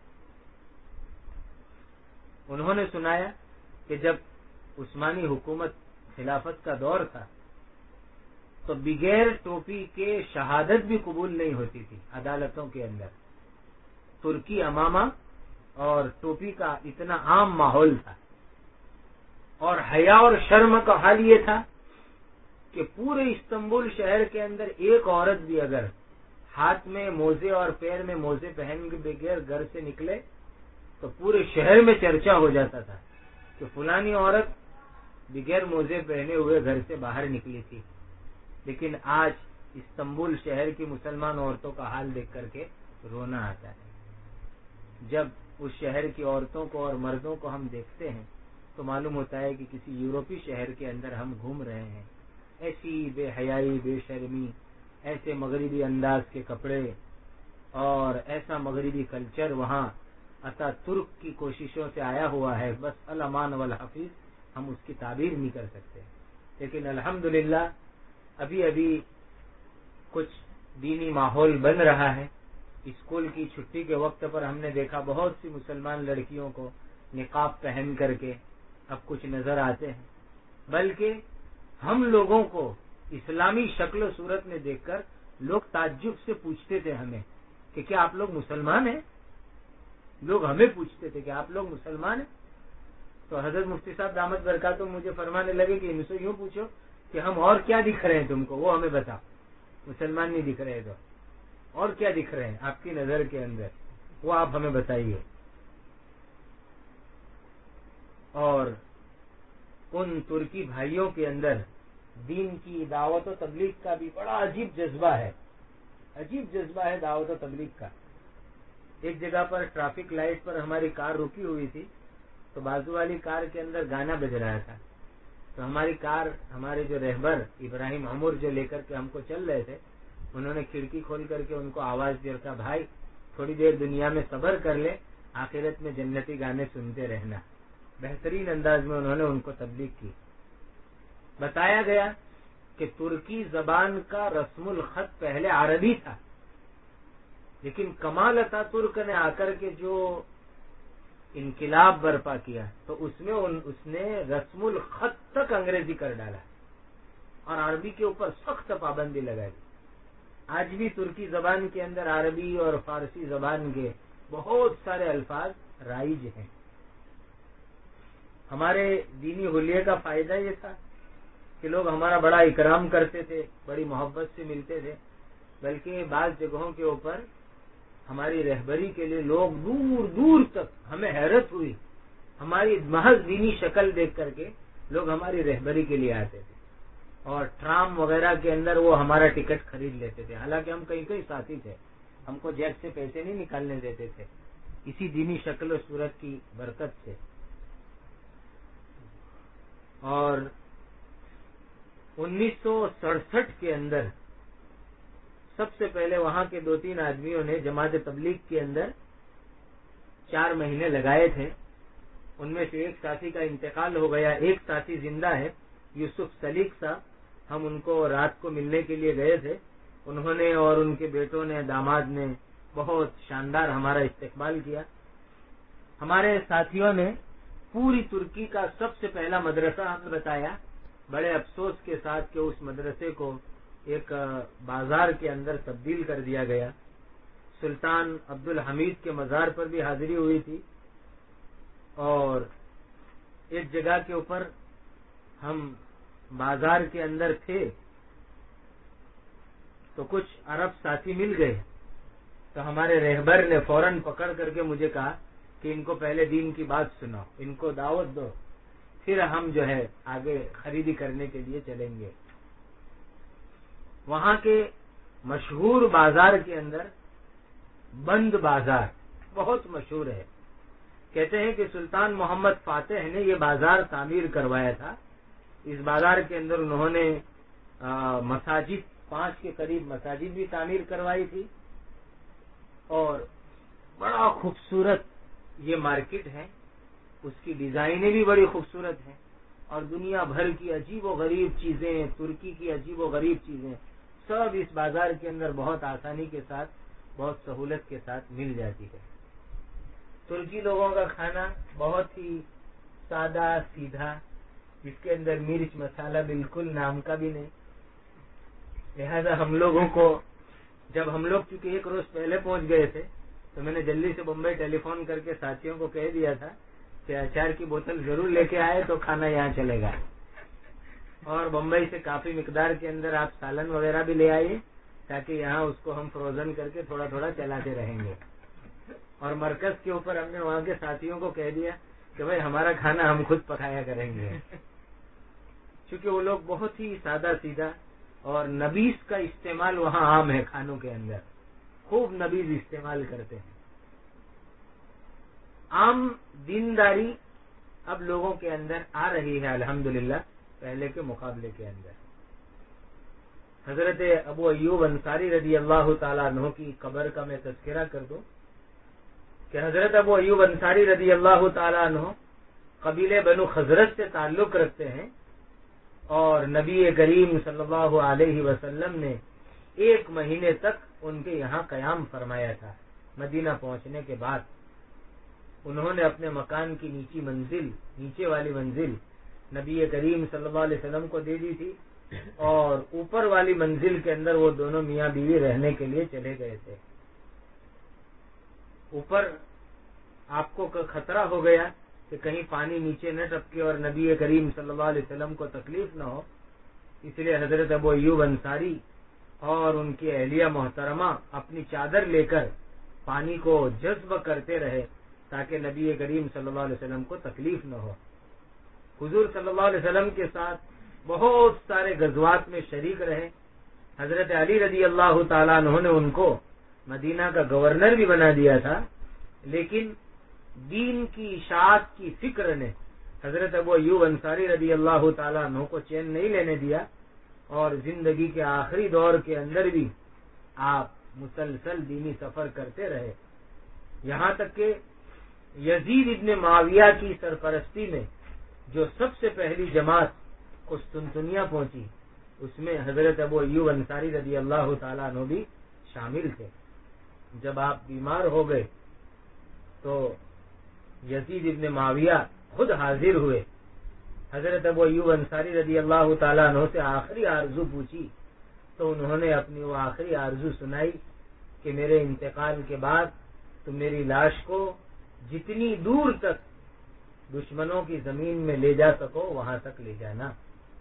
انہوں نے سنایا کہ جب عثمانی حکومت خلافت کا دور تھا تو بغیر ٹوپی کے شہادت بھی قبول نہیں ہوتی تھی عدالتوں کے اندر. ترکی امامہ اور ٹوپی کا اتنا عام ماحول تھا, اور حیا اور شرم کا حال یہ تھا کہ پورے استنبول شہر کے اندر ایک عورت بھی اگر ہاتھ میں موزے اور پیر میں موزے پہن کے بغیر گھر سے نکلے تو پورے شہر میں چرچا ہو جاتا تھا کہ فلانی عورت بغیر موزے پہنے ہوئے گھر سے باہر نکلی تھی. لیکن آج استنبول شہر کی مسلمان عورتوں کا حال دیکھ کر کے رونا آتا ہے. جب اس شہر کی عورتوں کو اور مردوں کو ہم دیکھتے ہیں تو معلوم ہوتا ہے کہ کسی یورپی شہر کے اندر ہم گھوم رہے ہیں. ایسی بے حیائی, بے شرمی, ایسے مغربی انداز کے کپڑے اور ایسا مغربی کلچر وہاں عطا ترک کی کوششوں سے آیا ہوا ہے. بس الامان والحفیظ, ہم اس کی تعبیر نہیں کر سکتے. لیکن الحمدللہ ابھی ابھی کچھ دینی ماحول بن رہا ہے. اسکول کی چھٹی کے وقت پر ہم نے دیکھا بہت سی مسلمان لڑکیوں کو نقاب پہن کر کے اب کچھ نظر آتے ہیں. بلکہ ہم لوگوں کو اسلامی شکل و صورت میں دیکھ کر لوگ تعجب سے پوچھتے تھے ہمیں کہ کیا آپ لوگ مسلمان ہیں. لوگ ہمیں پوچھتے تھے کہ آپ لوگ مسلمان ہیں. تو حضرت مفتی صاحب دامت برکاتہ مجھے فرمانے لگے کہ ان سے یوں پوچھو کہ ہم اور کیا دکھ رہے ہیں تم کو, وہ ہمیں بتا. مسلمان نہیں دکھ رہے تو اور کیا دکھ رہے ہیں آپ کی نظر کے اندر, وہ آپ ہمیں بتائیے. اور ان ترکی بھائیوں کے اندر دین کی دعوت و تبلیغ کا بھی بڑا عجیب جذبہ ہے. عجیب جذبہ ہے دعوت و تبلیغ کا. ایک جگہ پر ٹریفک لائٹ پر ہماری کار رکی ہوئی تھی تو بازو والی کار کے اندر گانا بج رہا تھا. تو ہماری کار, ہمارے جو رہبر ابراہیم عمر جو لے کر کے ہم کو چل رہے تھے, انہوں نے کھڑکی کھول کر کے ان کو آواز دیا تھا, بھائی تھوڑی دیر دنیا میں صبر کر لے, آخرت میں جنتی گانے سنتے رہنا. بہترین انداز میں انہوں نے ان کو تبلیغ کی. بتایا گیا کہ ترکی زبان کا رسم الخط پہلے عربی تھا, لیکن کمال عطا ترک نے آ کر کے جو انقلاب برپا کیا تو اس میں اس نے رسم الخط تک انگریزی کر ڈالا اور عربی کے اوپر سخت پابندی لگائی. آج بھی ترکی زبان کے اندر عربی اور فارسی زبان کے بہت سارے الفاظ رائج ہیں. ہمارے دینی حلیے کا فائدہ یہ تھا کہ لوگ ہمارا بڑا اکرام کرتے تھے, بڑی محبت سے ملتے تھے. بلکہ بعض جگہوں کے اوپر ہماری رہبری کے لیے لوگ دور دور تک, ہمیں حیرت ہوئی, ہماری محض دینی شکل دیکھ کر کے لوگ ہماری رہبری کے لیے آتے تھے اور ٹرام وغیرہ کے اندر وہ ہمارا ٹکٹ خرید لیتے تھے. حالانکہ ہم کئی کئی ساتھی تھے, ہم کو جیب سے پیسے نہیں نکالنے دیتے تھے, اسی دینی شکل و صورت کی برکت سے. اور انیس سو سڑسٹھ کے اندر سب سے پہلے وہاں کے دو تین آدمیوں نے جماعت تبلیغ کے اندر چار مہینے لگائے تھے. ان میں سے ایک ساتھی کا انتقال ہو گیا, ایک ساتھی زندہ ہے, یوسف سلیق صاحب. ہم ان کو رات کو ملنے کے لیے گئے تھے انہوں نے اور ان کے بیٹوں نے، داماد نے بہت شاندار ہمارا استقبال کیا. ہمارے ساتھیوں نے پوری ترکی کا سب سے پہلا مدرسہ ہمیں بتایا، بڑے افسوس کے ساتھ کہ اس مدرسے کو ایک بازار کے اندر تبدیل کر دیا گیا. سلطان عبد الحمید کے مزار پر بھی حاضری ہوئی تھی، اور ایک جگہ کے اوپر ہم بازار کے اندر تھے تو کچھ عرب ساتھی مل گئے، تو ہمارے رہبر نے فوراً پکڑ کر کے مجھے کہا کہ ان کو پہلے دین کی بات سناؤ، ان کو دعوت دو، پھر ہم جو ہے آگے خریدی کرنے کے لیے چلیں گے. وہاں کے مشہور بازار کے اندر بند بازار بہت مشہور ہے. کہتے ہیں کہ سلطان محمد فاتح نے یہ بازار تعمیر کروایا تھا. اس بازار کے اندر انہوں نے مساجد، پانچ کے قریب مساجد بھی تعمیر کروائی تھی، اور بڑا خوبصورت یہ مارکیٹ ہے. اس کی ڈیزائنیں بھی بڑی خوبصورت ہیں، اور دنیا بھر کی عجیب و غریب چیزیں، ترکی کی عجیب و غریب چیزیں سب اس بازار کے اندر بہت آسانی کے ساتھ، بہت سہولت کے ساتھ مل جاتی ہے. ترکی لوگوں کا کھانا بہت ہی سادہ سیدھا، جس کے اندر مرچ مسالہ بالکل نام کا بھی نہیں. لہذا ہم لوگوں کو، جب ہم لوگ چونکہ ایک روز پہلے پہنچ گئے تھے تو میں نے جلدی سے بمبئی ٹیلی فون کر کے ساتھیوں کو کہہ دیا تھا کہ اچار کی بوتل ضرور لے کے آئے تو کھانا یہاں چلے گا، اور بمبئی سے کافی مقدار کے اندر آپ سالن وغیرہ بھی لے آئیے تاکہ یہاں اس کو ہم فروزن کر کے تھوڑا تھوڑا چلاتے رہیں گے. اور مرکز کے اوپر ہم نے وہاں کے ساتھیوں کو کہہ دیا کہ بھائی ہمارا کھانا ہم خود پکایا کریں گے، چونکہ وہ لوگ بہت ہی سادہ سیدھا، اور نبیز کا استعمال وہاں عام ہے کھانوں کے اندر، خوب نبیز استعمال کرتے ہیں. عام دینداری اب لوگوں کے اندر آ رہی ہے الحمدللہ پہلے کے مقابلے کے اندر. حضرت ابو ایوب انصاری رضی اللہ تعالیٰ عنہ کی قبر کا میں تذکرہ کر دوں کہ حضرت ابو ایوب انصاری رضی اللہ تعالیٰ عنہ قبیلے بنو خزرج سے تعلق رکھتے ہیں، اور نبی کریم صلی اللہ علیہ وسلم نے ایک مہینے تک ان کے یہاں قیام فرمایا تھا. مدینہ پہنچنے کے بعد انہوں نے اپنے مکان کی نیچی منزل، نیچے والی منزل نبی کریم صلی اللہ علیہ وسلم کو دے دی تھی، اور اوپر والی منزل کے اندر وہ دونوں میاں بیوی رہنے کے لیے چلے گئے تھے. اوپر آپ کو خطرہ ہو گیا کہ کہیں پانی نیچے نہ ٹپکے اور نبی کریم صلی اللہ علیہ وسلم کو تکلیف نہ ہو، اس لیے حضرت ابو ایوب انصاری اور ان کی اہلیہ محترمہ اپنی چادر لے کر پانی کو جذب کرتے رہے تاکہ نبی کریم صلی اللہ علیہ وسلم کو تکلیف نہ ہو. حضور صلی اللہ علیہ وسلم کے ساتھ بہت سارے غزوات میں شریک رہے. حضرت علی رضی اللہ تعالیٰ عنہ نے ان کو مدینہ کا گورنر بھی بنا دیا تھا، لیکن دین کی اشاعت کی فکر نے حضرت ابو ایوب انصاری رضی اللہ تعالیٰ عنہ کو چین نہیں لینے دیا، اور زندگی کے آخری دور کے اندر بھی آپ مسلسل دینی سفر کرتے رہے، یہاں تک کہ یزید ابن معاویہ کی سرپرستی میں جو سب سے پہلی جماعت قسطنطنیہ پہنچی اس میں حضرت ابو ایوب انصاری رضی اللہ تعالیٰ عنہ بھی شامل تھے. جب آپ بیمار ہو گئے تو یزید ابن معاویہ خود حاضر ہوئے، حضرت ابو ایوب انصاری رضی اللہ تعالیٰ عنہ سے آخری آرزو پوچھی تو انہوں نے اپنی وہ آخری آرزو سنائی کہ میرے انتقال کے بعد تم میری لاش کو جتنی دور تک دشمنوں کی زمین میں لے جا سکو وہاں تک لے جانا.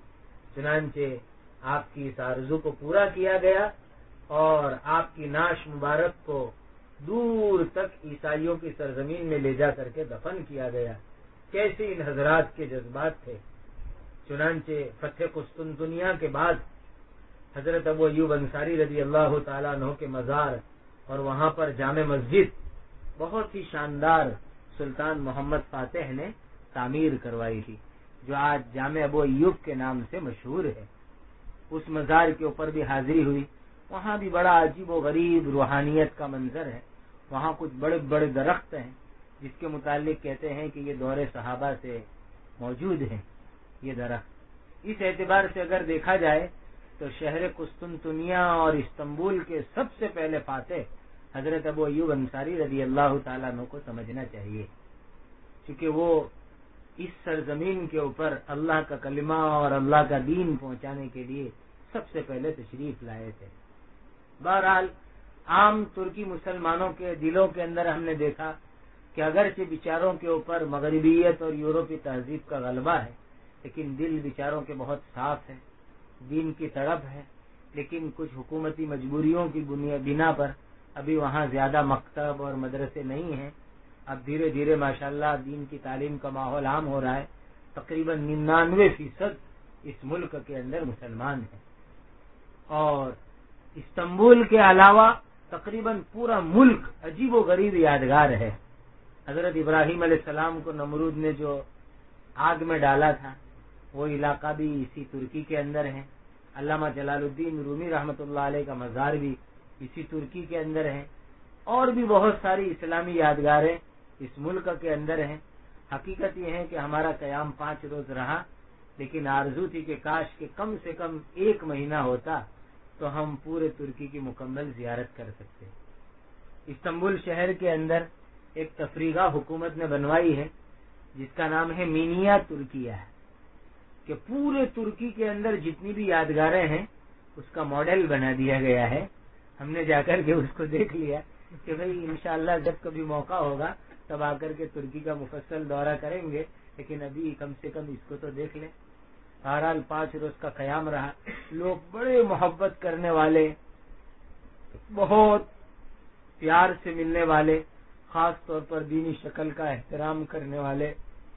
چنانچہ آپ کی اس آرزو کو پورا کیا گیا، اور آپ کی نعش مبارک کو دور تک عیسائیوں کی سرزمین میں لے جا کر کے دفن کیا گیا. کیسے ان حضرات کے جذبات تھے. چنانچہ فتح قسطنطنیہ کے بعد حضرت ابو ایوب انصاری رضی اللہ تعالیٰ عنہ کے مزار اور وہاں پر جامع مسجد بہت ہی شاندار سلطان محمد فاتح نے تعمیر کروائی تھی، جو آج جامع ابو ایوب کے نام سے مشہور ہے. اس مزار کے اوپر بھی حاضری ہوئی. وہاں بھی بڑا عجیب و غریب روحانیت کا منظر ہے. وہاں کچھ بڑے بڑے درخت ہیں جس کے متعلق کہتے ہیں کہ یہ دور صحابہ سے موجود ہیں. یہ درخت اس اعتبار سے اگر دیکھا جائے تو شہر قسطنطنیہ اور استنبول کے سب سے پہلے فاتح حضرت ابو ایوب انصاری رضی اللہ تعالیٰ عنہ کو سمجھنا چاہیے، کیونکہ وہ اس سرزمین کے اوپر اللہ کا کلمہ اور اللہ کا دین پہنچانے کے لیے سب سے پہلے تشریف لائے تھے۔ بہرحال عام ترکی مسلمانوں کے دلوں کے اندر ہم نے دیکھا کہ اگرچہ بیچاروں کے اوپر مغربیت اور یورپی تہذیب کا غلبہ ہے، لیکن دل بیچاروں کے بہت صاف ہے، دین کی تڑپ ہے، لیکن کچھ حکومتی مجبوریوں کی بنا پر ابھی وہاں زیادہ مکتب اور مدرسے نہیں ہیں۔ اب دھیرے دھیرے ماشاءاللہ دین کی تعلیم کا ماحول عام ہو رہا ہے، تقریباً ننانوے فیصد اس ملک کے اندر مسلمان ہیں، اور استنبول کے علاوہ تقریباً پورا ملک عجیب و غریب یادگار ہے۔ حضرت ابراہیم علیہ السلام کو نمرود نے جو آگ میں ڈالا تھا وہ علاقہ بھی اسی ترکی کے اندر ہے۔ علامہ جلال الدین رومی رحمۃ اللہ علیہ کا مزار بھی اسی ترکی کے اندر ہے، اور بھی بہت ساری اسلامی یادگاریں اس ملک کے اندر ہیں۔ حقیقت یہ ہے کہ ہمارا قیام پانچ روز رہا، لیکن آرزو تھی کہ کاش کے کم سے کم ایک مہینہ ہوتا تو ہم پورے ترکی کی مکمل زیارت کر سکتے۔ استنبول شہر کے اندر ایک تفریحگاہ حکومت نے بنوائی ہے جس کا نام ہے مینیا ترکیہ، کہ پورے ترکی کے اندر جتنی بھی یادگاریں ہیں اس کا ماڈل بنا دیا گیا ہے۔ ہم نے جا کر کے اس کو دیکھ لیا کہ بھئی انشاءاللہ جب کبھی موقع ہوگا تب آ کر کے ترکی کا مفصل دورہ کریں گے، لیکن ابھی کم سے کم اس کو تو دیکھ لیں۔ بہرحال پانچ روز کا قیام رہا، لوگ بڑے محبت کرنے والے، بہت پیار سے ملنے والے، خاص طور پر دینی شکل کا احترام کرنے والے،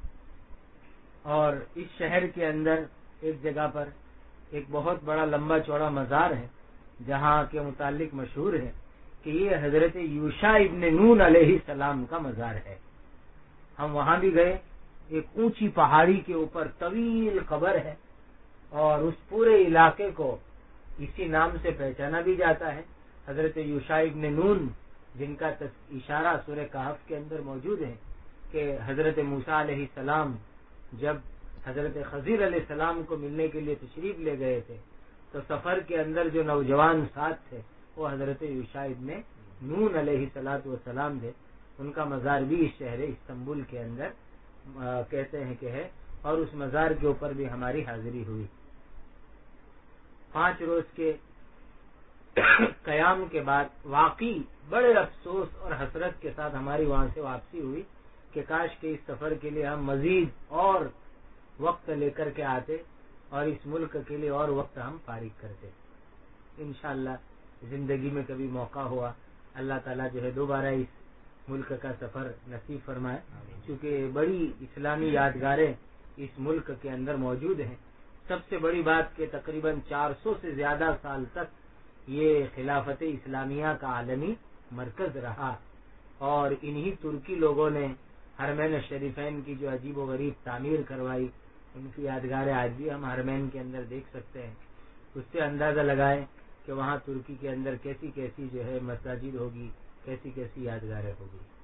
اور اس شہر کے اندر ایک جگہ پر ایک بہت بڑا لمبا چوڑا مزار ہے جہاں کے متعلق مشہور ہے کہ یہ حضرت یوشع ابن نون علیہ السلام کا مزار ہے۔ ہم وہاں بھی گئے، ایک اونچی پہاڑی کے اوپر طویل قبر ہے، اور اس پورے علاقے کو اسی نام سے پہچانا بھی جاتا ہے۔ حضرت یوشع ابن نون جن کا اشارہ سورہ کہف کے اندر موجود ہے کہ حضرت موسیٰ علیہ السلام جب حضرت خضر علیہ السلام کو ملنے کے لیے تشریف لے گئے تھے تو سفر کے اندر جو نوجوان ساتھ تھے وہ حضرت یوشع ابن نون علیہ الصلوۃ والسلام تھے۔ ان کا مزار بھی اس شہر استنبول کے اندر کہتے ہیں کہ ہے، اور اس مزار کے اوپر بھی ہماری حاضری ہوئی۔ پانچ روز کے قیام کے بعد واقعی بڑے افسوس اور حسرت کے ساتھ ہماری وہاں سے واپسی ہوئی کہ کاش کہ اس سفر کے لیے ہم مزید اور وقت لے کر کے آتے اور اس ملک کے لیے اور وقت ہم فارغ کرتے۔ انشاءاللہ زندگی میں کبھی موقع ہوا اللہ تعالیٰ جو ہے دوبارہ اس ملک کا سفر نصیب فرمائے، چونکہ بڑی اسلامی یادگاریں اس ملک کے اندر موجود ہیں۔ سب سے بڑی بات کہ تقریباً چار سو سے زیادہ سال تک یہ خلافت اسلامیہ کا عالمی مرکز رہا، اور انہی ترکی لوگوں نے حرمین شریفین کی جو عجیب و غریب تعمیر کروائی، ان کی یادگاریں آج بھی ہم حرمین کے اندر دیکھ سکتے ہیں۔ اس سے اندازہ لگائیں کہ وہاں ترکی کے اندر کیسی کیسی جو ہے مساجد ہوگی، کیسی کیسی یادگاریں ہوگی۔